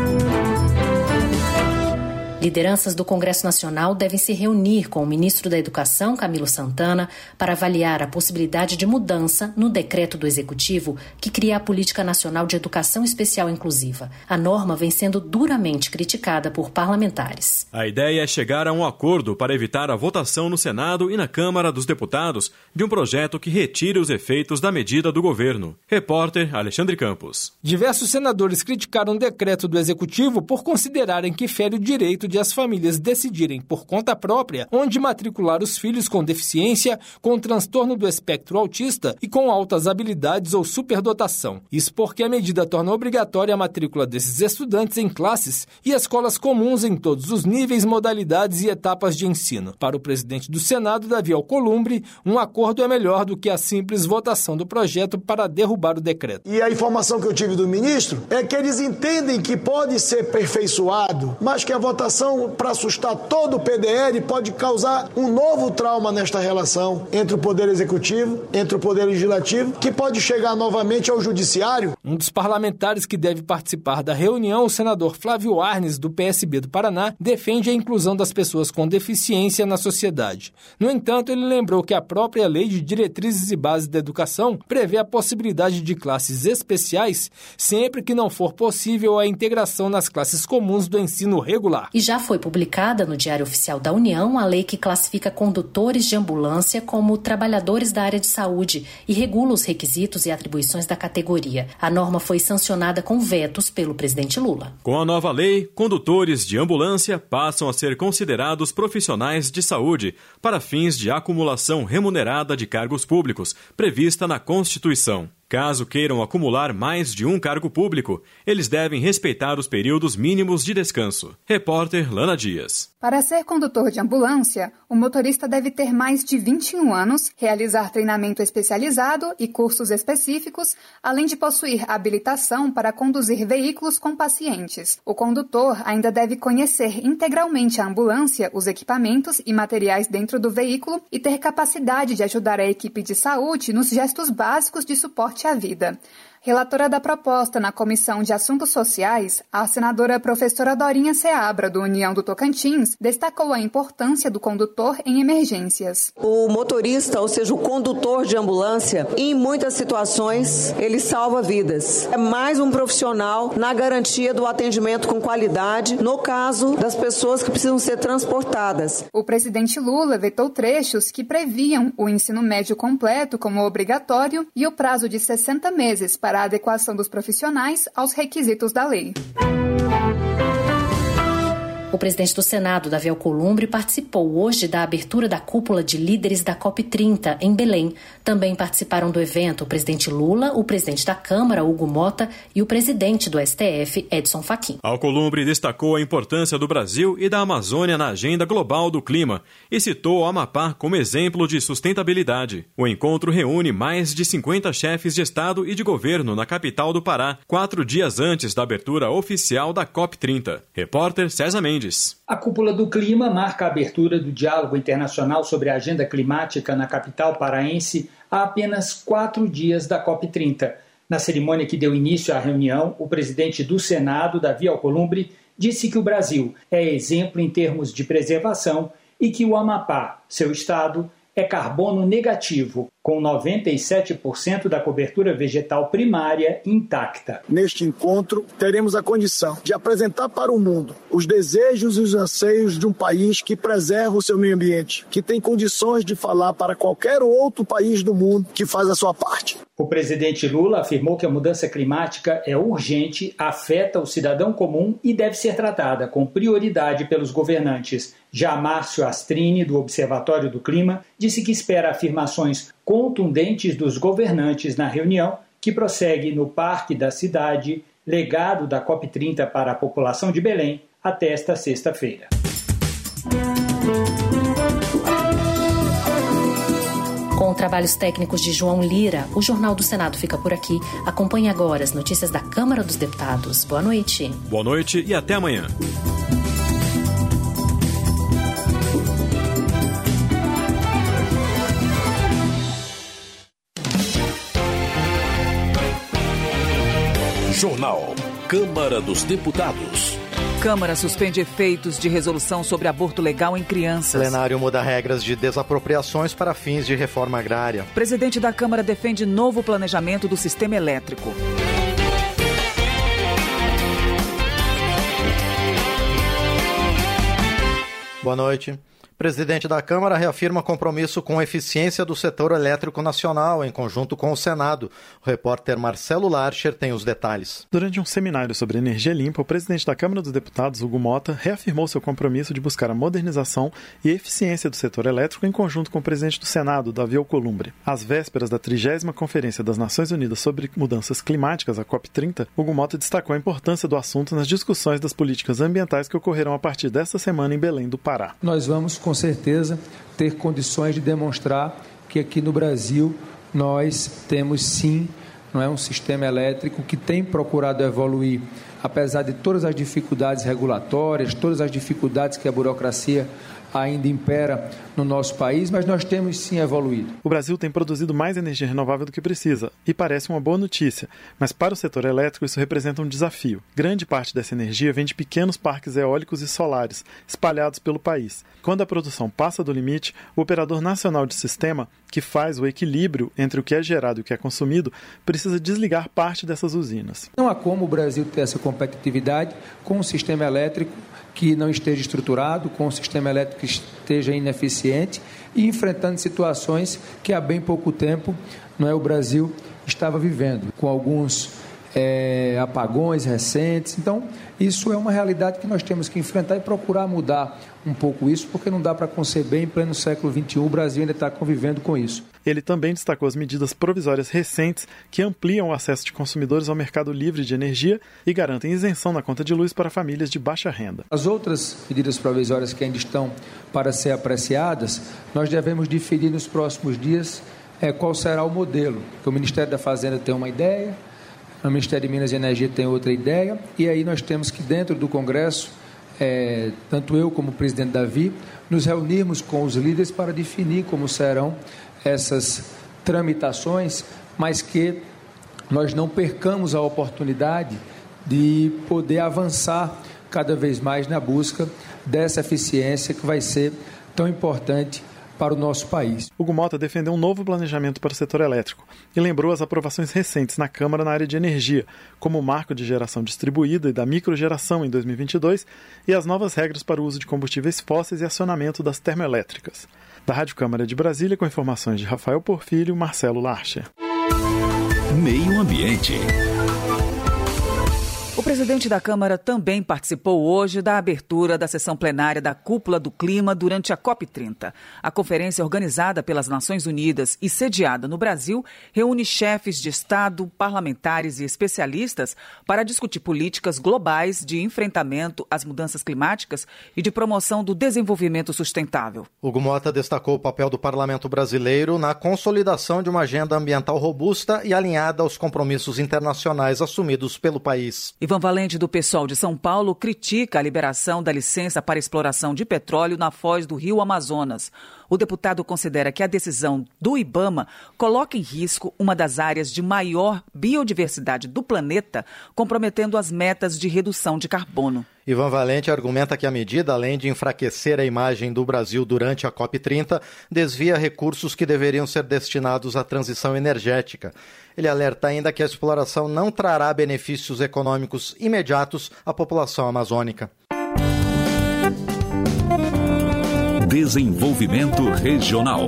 S10: Lideranças do Congresso Nacional devem se reunir com o ministro da Educação, Camilo Santana, para avaliar a possibilidade de mudança no decreto do Executivo que cria a Política Nacional de Educação Especial Inclusiva. A norma vem sendo duramente criticada por parlamentares.
S7: A ideia é chegar a um acordo para evitar a votação no Senado e na Câmara dos Deputados de um projeto que retire os efeitos da medida do governo. Repórter Alexandre Campos.
S11: Diversos senadores criticaram o decreto do Executivo por considerarem que fere o direito de as famílias decidirem por conta própria onde matricular os filhos com deficiência, com transtorno do espectro autista e com altas habilidades ou superdotação. Isso porque a medida torna obrigatória a matrícula desses estudantes em classes e escolas comuns em todos os níveis, modalidades e etapas de ensino. Para o presidente do Senado, Davi Alcolumbre, um acordo é melhor do que a simples votação do projeto para derrubar o decreto.
S12: E a informação que eu tive do ministro é que eles entendem que pode ser aperfeiçoado, mas que a votação para assustar todo o PDL pode causar um novo trauma nesta relação entre o Poder Executivo, entre o Poder Legislativo, que pode chegar novamente ao Judiciário.
S11: Um dos parlamentares que deve participar da reunião, o senador Flávio Arnes, do PSB do Paraná, defende a inclusão das pessoas com deficiência na sociedade. No entanto, ele lembrou que a própria Lei de Diretrizes e Bases da Educação prevê a possibilidade de classes especiais sempre que não for possível a integração nas classes comuns do ensino regular.
S10: E já foi publicada no Diário Oficial da União a lei que classifica condutores de ambulância como trabalhadores da área de saúde e regula os requisitos e atribuições da categoria. A norma foi sancionada com vetos pelo presidente Lula.
S7: Com a nova lei, condutores de ambulância passam a ser considerados profissionais de saúde para fins de acumulação remunerada de cargos públicos, prevista na Constituição. Caso queiram acumular mais de um cargo público, eles devem respeitar os períodos mínimos de descanso. Repórter Lana Dias.
S13: Para ser condutor de ambulância, o motorista deve ter mais de 21 anos, realizar treinamento especializado e cursos específicos, além de possuir habilitação para conduzir veículos com pacientes. O condutor ainda deve conhecer integralmente a ambulância, os equipamentos e materiais dentro do veículo e ter capacidade de ajudar a equipe de saúde nos gestos básicos de suporte à vida. Relatora da proposta na Comissão de Assuntos Sociais, a senadora professora Dorinha Seabra, do União do Tocantins, destacou a importância do condutor em emergências.
S27: O motorista, ou seja, o condutor de ambulância, em muitas situações, ele salva vidas. É mais um profissional na garantia do atendimento com qualidade, no caso das pessoas que precisam ser transportadas.
S13: O presidente Lula vetou trechos que previam o ensino médio completo como obrigatório e o prazo de 60 meses para a adequação dos profissionais aos requisitos da lei.
S10: O presidente do Senado, Davi Alcolumbre, participou hoje da abertura da cúpula de líderes da COP30 em Belém. Também participaram do evento o presidente Lula, o presidente da Câmara, Hugo Mota, e o presidente do STF, Edson Fachin.
S7: Alcolumbre destacou a importância do Brasil e da Amazônia na agenda global do clima e citou o Amapá como exemplo de sustentabilidade. O encontro reúne mais de 50 chefes de Estado e de governo na capital do Pará, 4 dias antes da abertura oficial da COP30. Repórter César Mendes.
S28: A Cúpula do Clima marca a abertura do diálogo internacional sobre a agenda climática na capital paraense há apenas 4 dias da COP30. Na cerimônia que deu início à reunião, o presidente do Senado, Davi Alcolumbre, disse que o Brasil é exemplo em termos de preservação e que o Amapá, seu estado, é carbono negativo, com 97% da cobertura vegetal primária intacta.
S12: Neste encontro, teremos a condição de apresentar para o mundo os desejos e os anseios de um país que preserva o seu meio ambiente, que tem condições de falar para qualquer outro país do mundo que faz a sua parte.
S28: O presidente Lula afirmou que a mudança climática é urgente, afeta o cidadão comum e deve ser tratada com prioridade pelos governantes. Já Márcio Astrini, do Observatório do Clima, disse que espera afirmações contundentes dos governantes na reunião, que prossegue no Parque da Cidade, legado da COP30 para a população de Belém, até esta sexta-feira.
S10: Com trabalhos técnicos de João Lira, o Jornal do Senado fica por aqui. Acompanhe agora as notícias da Câmara dos Deputados. Boa noite.
S7: Boa noite e até amanhã.
S15: Jornal Câmara dos Deputados.
S6: Câmara suspende efeitos de resolução sobre aborto legal em crianças.
S14: Plenário muda regras de desapropriações para fins de reforma agrária.
S6: Presidente da Câmara defende novo planejamento do sistema elétrico.
S14: Boa noite. Presidente da Câmara reafirma compromisso com a eficiência do setor elétrico nacional, em conjunto com o Senado. O repórter Marcelo Larcher tem os detalhes.
S8: Durante um seminário sobre energia limpa, o presidente da Câmara dos Deputados, Hugo Mota, reafirmou seu compromisso de buscar a modernização e eficiência do setor elétrico em conjunto com o presidente do Senado, Davi Alcolumbre. Às vésperas da 30ª Conferência das Nações Unidas sobre Mudanças Climáticas, a COP30, Hugo Mota destacou a importância do assunto nas discussões das políticas ambientais que ocorrerão a partir desta semana em Belém do Pará.
S18: Nós vamos com certeza ter condições de demonstrar que aqui no Brasil nós temos sim, não é, um sistema elétrico que tem procurado evoluir, apesar de todas as dificuldades regulatórias, todas as dificuldades que a burocracia ainda impera no nosso país, mas nós temos sim evoluído.
S8: O Brasil tem produzido mais energia renovável do que precisa e parece uma boa notícia, mas para o setor elétrico isso representa um desafio. Grande parte dessa energia vem de pequenos parques eólicos e solares espalhados pelo país. Quando a produção passa do limite, o operador nacional de sistema, que faz o equilíbrio entre o que é gerado e o que é consumido, precisa desligar parte dessas usinas.
S18: Não há como o Brasil ter essa competitividade com um sistema elétrico que não esteja estruturado, com um sistema elétrico que esteja ineficiente e enfrentando situações que há bem pouco tempo, não é, o Brasil estava vivendo, com alguns apagões recentes. Então, isso é uma realidade que nós temos que enfrentar e procurar mudar um pouco isso, porque não dá para conceber em pleno século XXI, o Brasil ainda está convivendo com isso.
S8: Ele também destacou as medidas provisórias recentes que ampliam o acesso de consumidores ao mercado livre de energia e garantem isenção na conta de luz para famílias de baixa renda.
S18: As outras medidas provisórias que ainda estão para ser apreciadas, nós devemos definir nos próximos dias qual será o modelo. Porque o Ministério da Fazenda tem uma ideia, o Ministério de Minas e Energia tem outra ideia, e aí nós temos que, dentro do Congresso, tanto eu como o presidente Davi, nos reunirmos com os líderes para definir como serão essas tramitações, mas que nós não percamos a oportunidade de poder avançar cada vez mais na busca dessa eficiência que vai ser tão importante para o nosso país.
S8: Hugo Mota defendeu um novo planejamento para o setor elétrico e lembrou as aprovações recentes na Câmara na área de energia, como o marco de geração distribuída e da microgeração em 2022 e as novas regras para o uso de combustíveis fósseis e acionamento das termoelétricas. Da Rádio Câmara de Brasília, com informações de Rafael Porfírio, Marcelo Larcher.
S15: Meio Ambiente.
S6: O presidente da Câmara também participou hoje da abertura da sessão plenária da Cúpula do Clima durante a COP30. A conferência organizada pelas Nações Unidas e sediada no Brasil reúne chefes de Estado, parlamentares e especialistas para discutir políticas globais de enfrentamento às mudanças climáticas e de promoção do desenvolvimento sustentável.
S14: Hugo Mota destacou o papel do Parlamento brasileiro na consolidação de uma agenda ambiental robusta e alinhada aos compromissos internacionais assumidos pelo país.
S6: Ivan Valente, do PSOL de São Paulo, critica a liberação da licença para exploração de petróleo na foz do rio Amazonas. O deputado considera que a decisão do IBAMA coloca em risco uma das áreas de maior biodiversidade do planeta, comprometendo as metas de redução de carbono.
S14: Ivan Valente argumenta que a medida, além de enfraquecer a imagem do Brasil durante a COP30, desvia recursos que deveriam ser destinados à transição energética. Ele alerta ainda que a exploração não trará benefícios econômicos imediatos à população amazônica.
S3: Desenvolvimento Regional.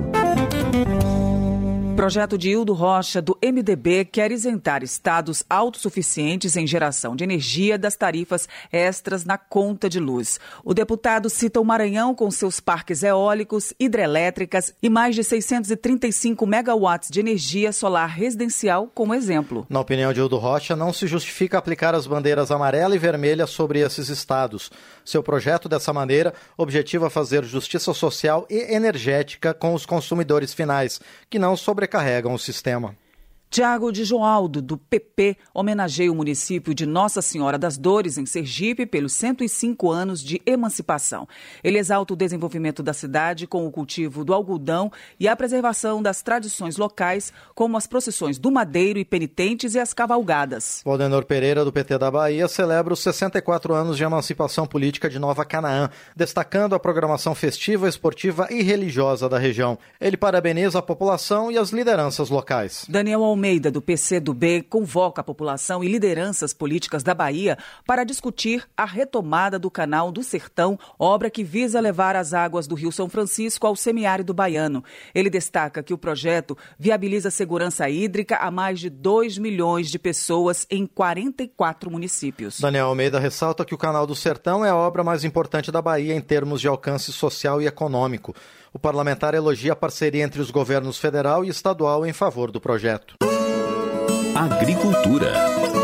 S6: O projeto de Hildo Rocha, do MDB, quer isentar estados autossuficientes em geração de energia das tarifas extras na conta de luz. O deputado cita o Maranhão com seus parques eólicos, hidrelétricas e mais de 635 megawatts de energia solar residencial como exemplo.
S14: Na opinião de Hildo Rocha, não se justifica aplicar as bandeiras amarela e vermelha sobre esses estados. Seu projeto, dessa maneira, objetiva fazer justiça social e energética com os consumidores finais, que não sobrecarregam o sistema.
S6: Tiago de Joaldo, do PP, homenageia o município de Nossa Senhora das Dores, em Sergipe, pelos 105 anos de emancipação. Ele exalta o desenvolvimento da cidade com o cultivo do algodão e a preservação das tradições locais, como as procissões do Madeiro e penitentes e as cavalgadas.
S14: Valdenor Pereira, do PT da Bahia, celebra os 64 anos de emancipação política de Nova Canaã, destacando a programação festiva, esportiva e religiosa da região. Ele parabeniza a população e as lideranças locais.
S6: Daniel Almeida, do PCdoB, convoca a população e lideranças políticas da Bahia para discutir a retomada do Canal do Sertão, obra que visa levar as águas do Rio São Francisco ao semiárido baiano. Ele destaca que o projeto viabiliza segurança hídrica a mais de 2 milhões de pessoas em 44 municípios.
S14: Daniel Almeida ressalta que o Canal do Sertão é a obra mais importante da Bahia em termos de alcance social e econômico. O parlamentar elogia a parceria entre os governos federal e estadual em favor do projeto.
S3: Agricultura.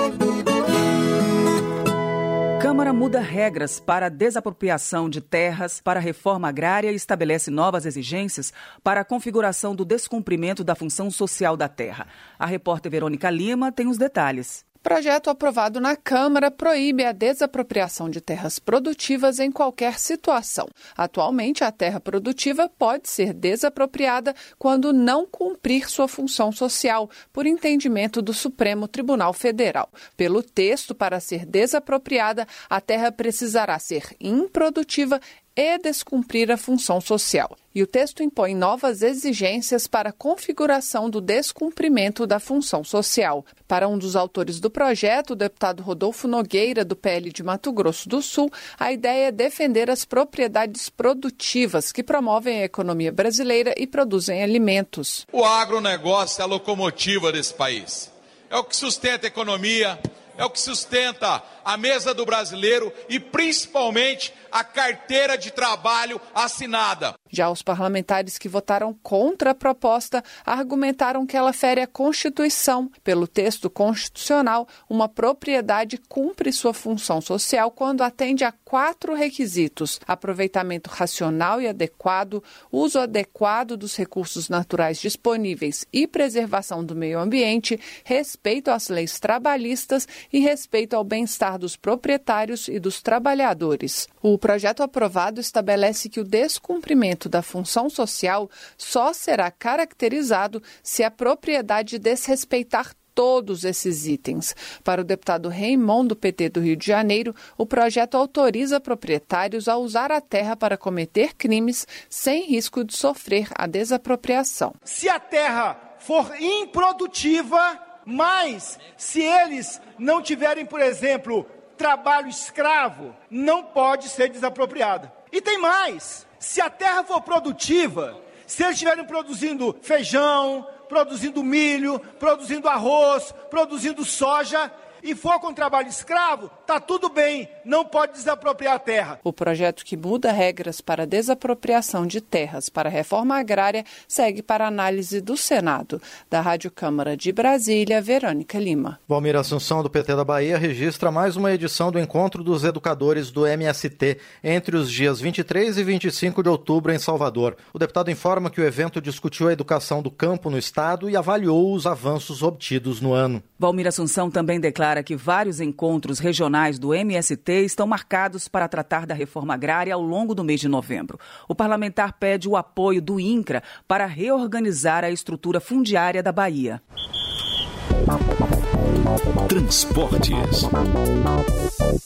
S6: Câmara muda regras para a desapropriação de terras para a reforma agrária e estabelece novas exigências para a configuração do descumprimento da função social da terra. A repórter Verônica Lima tem os detalhes.
S17: Projeto aprovado na Câmara proíbe a desapropriação de terras produtivas em qualquer situação. Atualmente, a terra produtiva pode ser desapropriada quando não cumprir sua função social, por entendimento do Supremo Tribunal Federal. Pelo texto, para ser desapropriada, a terra precisará ser improdutiva e descumprir a função social. E o texto impõe novas exigências para a configuração do descumprimento da função social. Para um dos autores do projeto, o deputado Rodolfo Nogueira, do PL de Mato Grosso do Sul, a ideia é defender as propriedades produtivas que promovem a economia brasileira e produzem alimentos.
S19: O agronegócio é a locomotiva desse país. É o que sustenta a economia, é o que sustenta a mesa do brasileiro e, principalmente, a carteira de trabalho assinada.
S17: Já os parlamentares que votaram contra a proposta argumentaram que ela fere a Constituição. Pelo texto constitucional, uma propriedade cumpre sua função social quando atende a 4 requisitos: aproveitamento racional e adequado, uso adequado dos recursos naturais disponíveis e preservação do meio ambiente, respeito às leis trabalhistas e respeito ao bem-estar dos proprietários e dos trabalhadores. O projeto aprovado estabelece que o descumprimento da função social só será caracterizado se a propriedade desrespeitar todos esses itens. Para o deputado Raimon, do PT do Rio de Janeiro, o projeto autoriza proprietários a usar a terra para cometer crimes sem risco de sofrer a desapropriação.
S20: Se a terra for improdutiva, mas se eles não tiverem, por exemplo, trabalho escravo, não pode ser desapropriada. E tem mais, se a terra for produtiva, se eles estiverem produzindo feijão, produzindo milho, produzindo arroz, produzindo soja, e for com trabalho escravo, está tudo bem, não pode desapropriar a terra.
S17: O projeto que muda regras para a desapropriação de terras para a reforma agrária segue para análise do Senado. Da Rádio Câmara de Brasília, Verônica Lima.
S14: Valmir Assunção, do PT da Bahia, registra mais uma edição do Encontro dos Educadores do MST, entre os dias 23 e 25 de outubro em Salvador. O deputado informa que o evento discutiu a educação do campo no estado e avaliou os avanços obtidos no ano.
S6: Valmir Assunção também declara que vários encontros regionais do MST estão marcados para tratar da reforma agrária ao longo do mês de novembro. O parlamentar pede o apoio do INCRA para reorganizar a estrutura fundiária da Bahia.
S3: Transportes.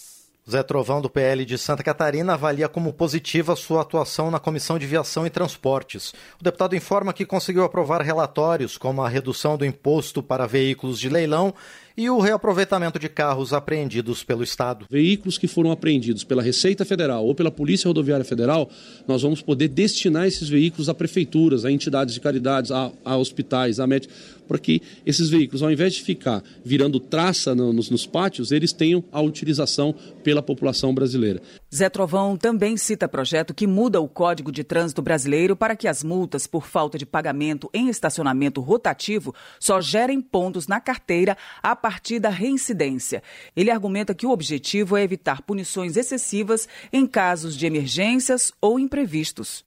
S14: Zé Trovão, do PL de Santa Catarina, avalia como positiva sua atuação na Comissão de Viação e Transportes. O deputado informa que conseguiu aprovar relatórios como a redução do imposto para veículos de leilão e o reaproveitamento de carros apreendidos pelo Estado.
S1: Veículos que foram apreendidos pela Receita Federal ou pela Polícia Rodoviária Federal, nós vamos poder destinar esses veículos a prefeituras, a entidades de caridades, a hospitais, a médicos, para que esses veículos, ao invés de ficar virando traça nos pátios, eles tenham a utilização pela população brasileira.
S6: Zé Trovão também cita projeto que muda o Código de Trânsito Brasileiro para que as multas por falta de pagamento em estacionamento rotativo só gerem pontos na carteira a partir da reincidência. Ele argumenta que o objetivo é evitar punições excessivas em casos de emergências ou imprevistos.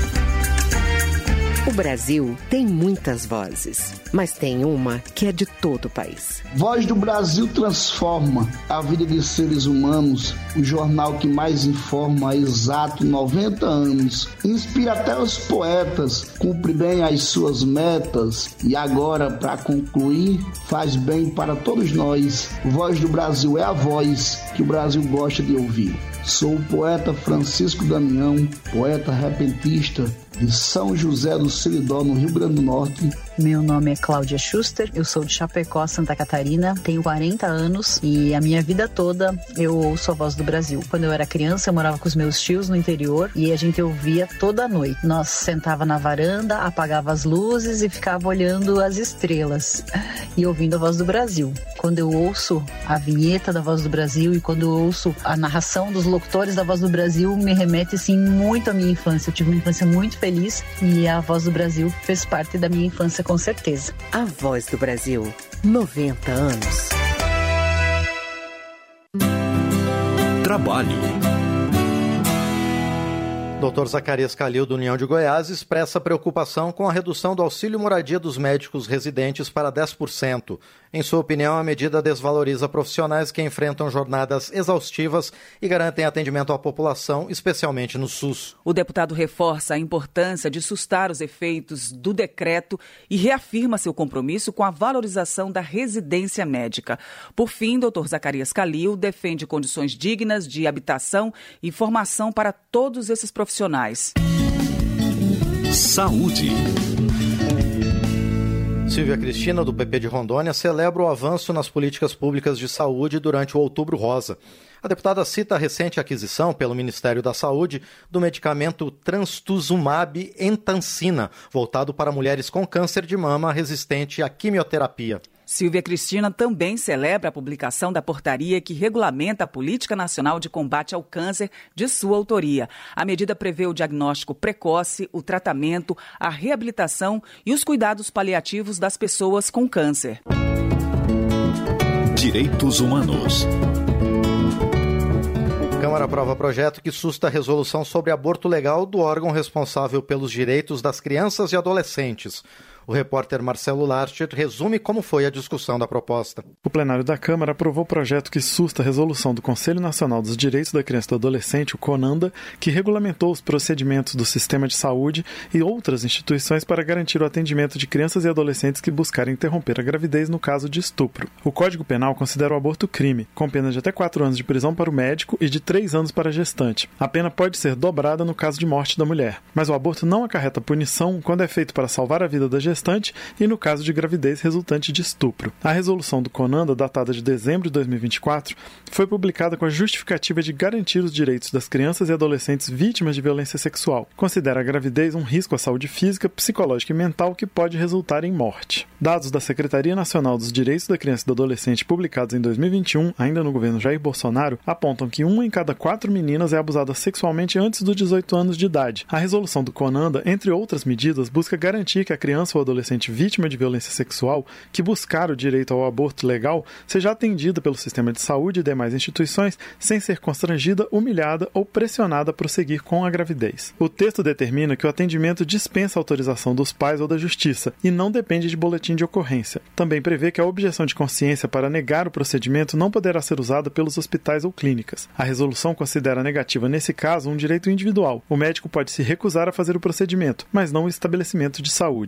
S3: O Brasil tem muitas vozes, mas tem uma que é de todo o país.
S9: Voz do Brasil transforma a vida de seres humanos. O jornal que mais informa há exato 90 anos. Inspira até os poetas, cumpre bem as suas metas. E agora, para concluir, faz bem para todos nós. Voz do Brasil é a voz que o Brasil gosta de ouvir. Sou o poeta Francisco Damião, poeta repentista de São José do Seridó, no Rio Grande do Norte.
S16: Meu nome é Cláudia Schuster, eu sou de Chapecó, Santa Catarina, tenho 40 anos e a minha vida toda eu ouço a Voz do Brasil. Quando eu era criança, eu morava com os meus tios no interior e a gente ouvia toda noite. Nós sentava na varanda, apagava as luzes e ficava olhando as estrelas e ouvindo a Voz do Brasil. Quando eu ouço a vinheta da Voz do Brasil e quando eu ouço a narração dos locutores da Voz do Brasil, me remete assim muito à minha infância. Eu tive uma infância muito feliz e a Voz do Brasil fez parte da minha infância com certeza.
S3: A Voz do Brasil, 90 anos.
S15: Trabalho.
S14: Dr. Zacarias Calil, do União de Goiás, expressa preocupação com a redução do auxílio moradia dos médicos residentes para 10%. Em sua opinião, a medida desvaloriza profissionais que enfrentam jornadas exaustivas e garantem atendimento à população, especialmente no SUS.
S6: O deputado reforça a importância de sustar os efeitos do decreto e reafirma seu compromisso com a valorização da residência médica. Por fim, Dr. Zacarias Calil defende condições dignas de habitação e formação para todos esses profissionais.
S15: Saúde.
S14: Silvia Cristina, do PP de Rondônia, celebra o avanço nas políticas públicas de saúde durante o Outubro Rosa. A deputada cita a recente aquisição pelo Ministério da Saúde do medicamento Trastuzumab Entancina, voltado para mulheres com câncer de mama resistente à quimioterapia.
S6: Silvia Cristina também celebra a publicação da portaria que regulamenta a Política Nacional de Combate ao Câncer de sua autoria. A medida prevê o diagnóstico precoce, o tratamento, a reabilitação e os cuidados paliativos das pessoas com câncer.
S15: Direitos Humanos.
S14: A Câmara aprova projeto que susta a resolução sobre aborto legal do órgão responsável pelos direitos das crianças e adolescentes. O repórter Marcelo Larcher resume como foi a discussão da proposta.
S8: O plenário da Câmara aprovou o projeto que susta a resolução do Conselho Nacional dos Direitos da Criança e do Adolescente, o CONANDA, que regulamentou os procedimentos do sistema de saúde e outras instituições para garantir o atendimento de crianças e adolescentes que buscarem interromper a gravidez no caso de estupro. O Código Penal considera o aborto crime, com pena de até 4 anos de prisão para o médico e de 3 anos para a gestante. A pena pode ser dobrada no caso de morte da mulher, mas o aborto não acarreta punição quando é feito para salvar a vida da gestante e no caso de gravidez resultante de estupro. A resolução do CONANDA, datada de dezembro de 2024, foi publicada com a justificativa de garantir os direitos das crianças e adolescentes vítimas de violência sexual. Considera a gravidez um risco à saúde física, psicológica e mental que pode resultar em morte. Dados da Secretaria Nacional dos Direitos da Criança e do Adolescente, publicados em 2021, ainda no governo Jair Bolsonaro, apontam que 1 em cada 4 meninas é abusada sexualmente antes dos 18 anos de idade. A resolução do CONANDA, entre outras medidas, busca garantir que a criança ou adolescente vítima de violência sexual que buscar o direito ao aborto legal seja atendida pelo sistema de saúde e demais instituições sem ser constrangida, humilhada ou pressionada a prosseguir com a gravidez. O texto determina que o atendimento dispensa a autorização dos pais ou da justiça e não depende de boletim de ocorrência. Também prevê que a objeção de consciência para negar o procedimento não poderá ser usada pelos hospitais ou clínicas. A resolução considera negativa, nesse caso, um direito individual. O médico pode se recusar a fazer o procedimento, mas não o estabelecimento de saúde. A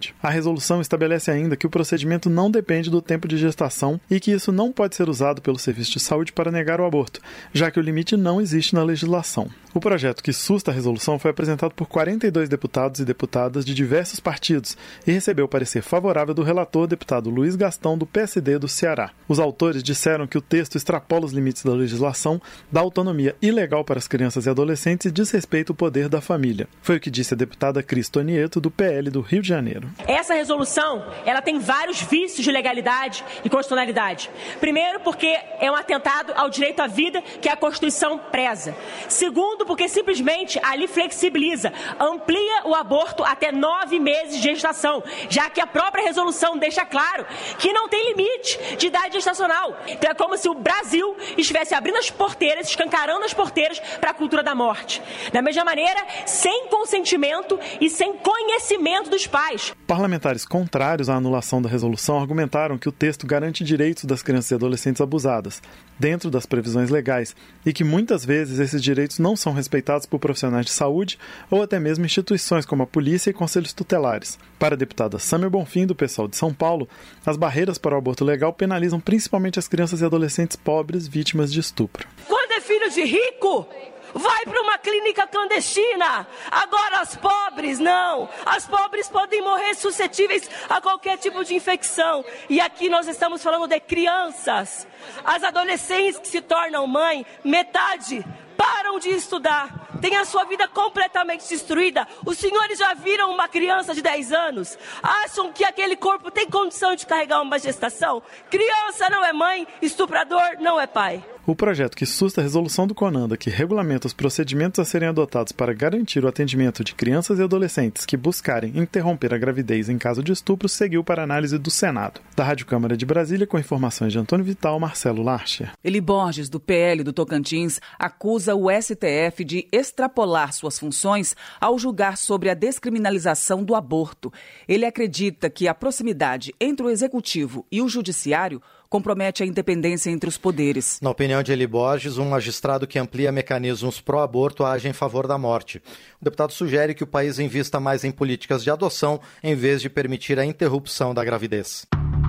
S2: resolução estabelece ainda que o procedimento não depende do tempo de gestação e que isso não pode ser usado pelo Serviço de Saúde para negar o aborto, já que o limite não existe na legislação. O projeto que susta a resolução foi apresentado por 42 deputados e deputadas de diversos partidos e recebeu o parecer favorável do relator, deputado Luiz Gastão, do PSD do Ceará. Os autores disseram que o texto extrapola os limites da legislação, dá autonomia ilegal para as crianças e adolescentes e desrespeita o poder da família. Foi o que disse a deputada Cris Tonieto, do PL do Rio de Janeiro.
S5: Essa resolução, ela tem vários vícios de legalidade e constitucionalidade. Primeiro, porque é um atentado ao direito à vida que a Constituição preza. Segundo, porque simplesmente ali flexibiliza, amplia o aborto até 9 meses de gestação, já que a própria resolução deixa claro que não tem limite de idade gestacional. Então é como se o Brasil estivesse abrindo as porteiras, escancarando as porteiras para a cultura da morte. Da mesma maneira, sem consentimento e sem conhecimento dos pais.
S2: Parlamentares contrários à anulação da resolução argumentaram que o texto garante direitos das crianças e adolescentes abusadas, dentro das previsões legais, e que muitas vezes esses direitos não são respeitados por profissionais de saúde ou até mesmo instituições como a polícia e conselhos tutelares. Para a deputada Sâmia Bonfim, do PSOL de São Paulo, as barreiras para o aborto legal penalizam principalmente as crianças e adolescentes pobres vítimas de estupro.
S5: Quando é filho de rico, vai para uma clínica clandestina. Agora as pobres, não. As pobres podem morrer suscetíveis a qualquer tipo de infecção. E aqui nós estamos falando de crianças. As adolescentes que se tornam mãe, metade param de estudar, têm a sua vida completamente destruída. Os senhores já viram uma criança de 10 anos? Acham que aquele corpo tem condição de carregar uma gestação? Criança não é mãe, estuprador não é pai.
S2: O projeto que susta a resolução do CONANDA, que regulamenta os procedimentos a serem adotados para garantir o atendimento de crianças e adolescentes que buscarem interromper a gravidez em caso de estupro, seguiu para análise do Senado. Da Rádio Câmara de Brasília, com informações de Antônio Vital, Marcelo Larcher.
S6: Eli Borges, do PL do Tocantins, acusa o STF de extrapolar suas funções ao julgar sobre a descriminalização do aborto. Ele acredita que a proximidade entre o Executivo e o Judiciário compromete a independência entre os poderes.
S14: Na opinião de Eli Borges, um magistrado que amplia mecanismos pró-aborto age em favor da morte. O deputado sugere que o país invista mais em políticas de adoção em vez de permitir a interrupção da gravidez.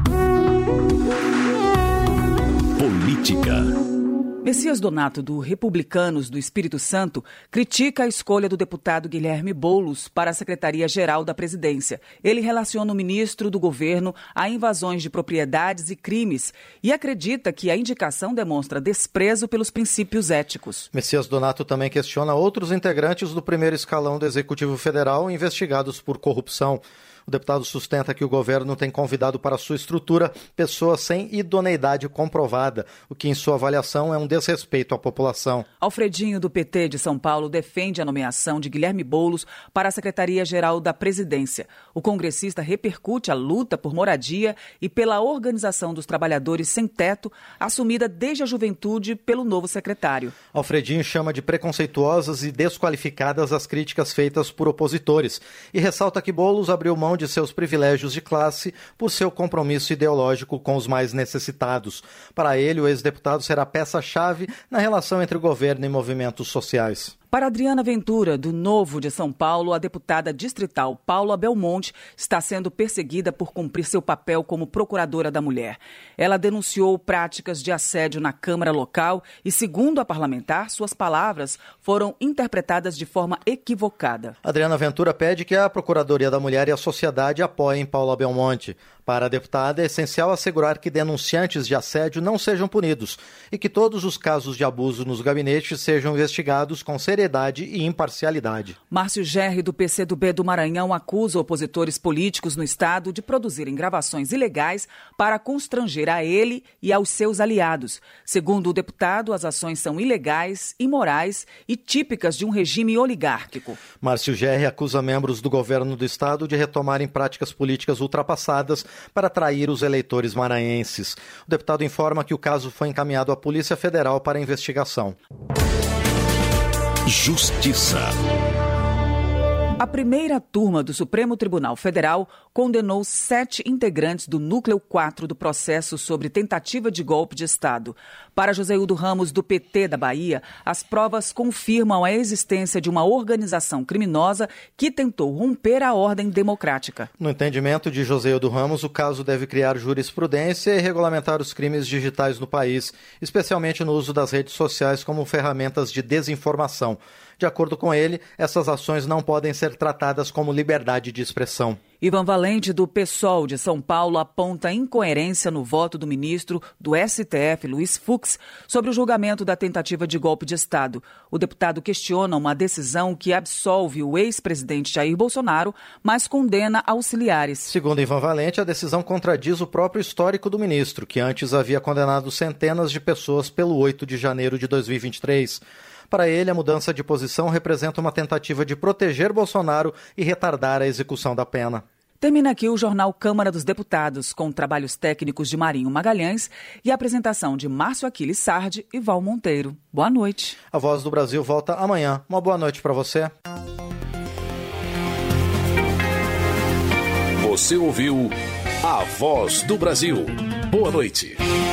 S15: Política.
S6: Messias Donato, do Republicanos do Espírito Santo, critica a escolha do deputado Guilherme Boulos para a Secretaria-Geral da Presidência. Ele relaciona o ministro do governo a invasões de propriedades e crimes e acredita que a indicação demonstra desprezo pelos princípios éticos.
S14: Messias Donato também questiona outros integrantes do primeiro escalão do Executivo Federal investigados por corrupção. O deputado sustenta que o governo tem convidado para sua estrutura pessoas sem idoneidade comprovada, o que, em sua avaliação, é um desrespeito à população.
S6: Alfredinho, do PT de São Paulo, defende a nomeação de Guilherme Boulos para a Secretaria-Geral da Presidência. O congressista repercute a luta por moradia e pela organização dos trabalhadores sem teto, assumida desde a juventude pelo novo secretário.
S14: Alfredinho chama de preconceituosas e desqualificadas as críticas feitas por opositores e ressalta que Boulos abriu mão de seus privilégios de classe por seu compromisso ideológico com os mais necessitados. Para ele, o ex-deputado será peça-chave na relação entre o governo e movimentos sociais.
S6: Para Adriana Ventura, do Novo de São Paulo, a deputada distrital Paula Belmonte está sendo perseguida por cumprir seu papel como procuradora da mulher. Ela denunciou práticas de assédio na Câmara local e, segundo a parlamentar, suas palavras foram interpretadas de forma equivocada.
S14: Adriana Ventura pede que a Procuradoria da Mulher e a sociedade apoiem Paula Belmonte. Para a deputada, é essencial assegurar que denunciantes de assédio não sejam punidos e que todos os casos de abuso nos gabinetes sejam investigados com seriedade e imparcialidade.
S6: Márcio Gerri, do PCdoB do Maranhão, acusa opositores políticos no estado de produzirem gravações ilegais para constranger a ele e aos seus aliados. Segundo o deputado, as ações são ilegais, imorais e típicas de um regime oligárquico.
S14: Márcio Gerri acusa membros do governo do estado de retomarem práticas políticas ultrapassadas para atrair os eleitores maranhenses. O deputado informa que o caso foi encaminhado à Polícia Federal para investigação.
S15: Justiça.
S6: A primeira turma do Supremo Tribunal Federal condenou 7 integrantes do Núcleo 4 do processo sobre tentativa de golpe de Estado. Para Joséildo Ramos, do PT da Bahia, as provas confirmam a existência de uma organização criminosa que tentou romper a ordem democrática.
S14: No entendimento de Joséildo Ramos, o caso deve criar jurisprudência e regulamentar os crimes digitais no país, especialmente no uso das redes sociais como ferramentas de desinformação. De acordo com ele, essas ações não podem ser tratadas como liberdade de expressão.
S6: Ivan Valente, do PSOL de São Paulo, aponta incoerência no voto do ministro do STF, Luiz Fux, sobre o julgamento da tentativa de golpe de Estado. O deputado questiona uma decisão que absolve o ex-presidente Jair Bolsonaro, mas condena auxiliares.
S14: Segundo Ivan Valente, a decisão contradiz o próprio histórico do ministro, que antes havia condenado centenas de pessoas pelo 8 de janeiro de 2023. Para ele, a mudança de posição representa uma tentativa de proteger Bolsonaro e retardar a execução da pena.
S6: Termina aqui o jornal Câmara dos Deputados, com trabalhos técnicos de Marinho Magalhães e a apresentação de Márcio Aquiles Sardi e Val Monteiro. Boa noite.
S14: A Voz do Brasil volta amanhã. Uma boa noite para você.
S15: Você ouviu A Voz do Brasil. Boa noite.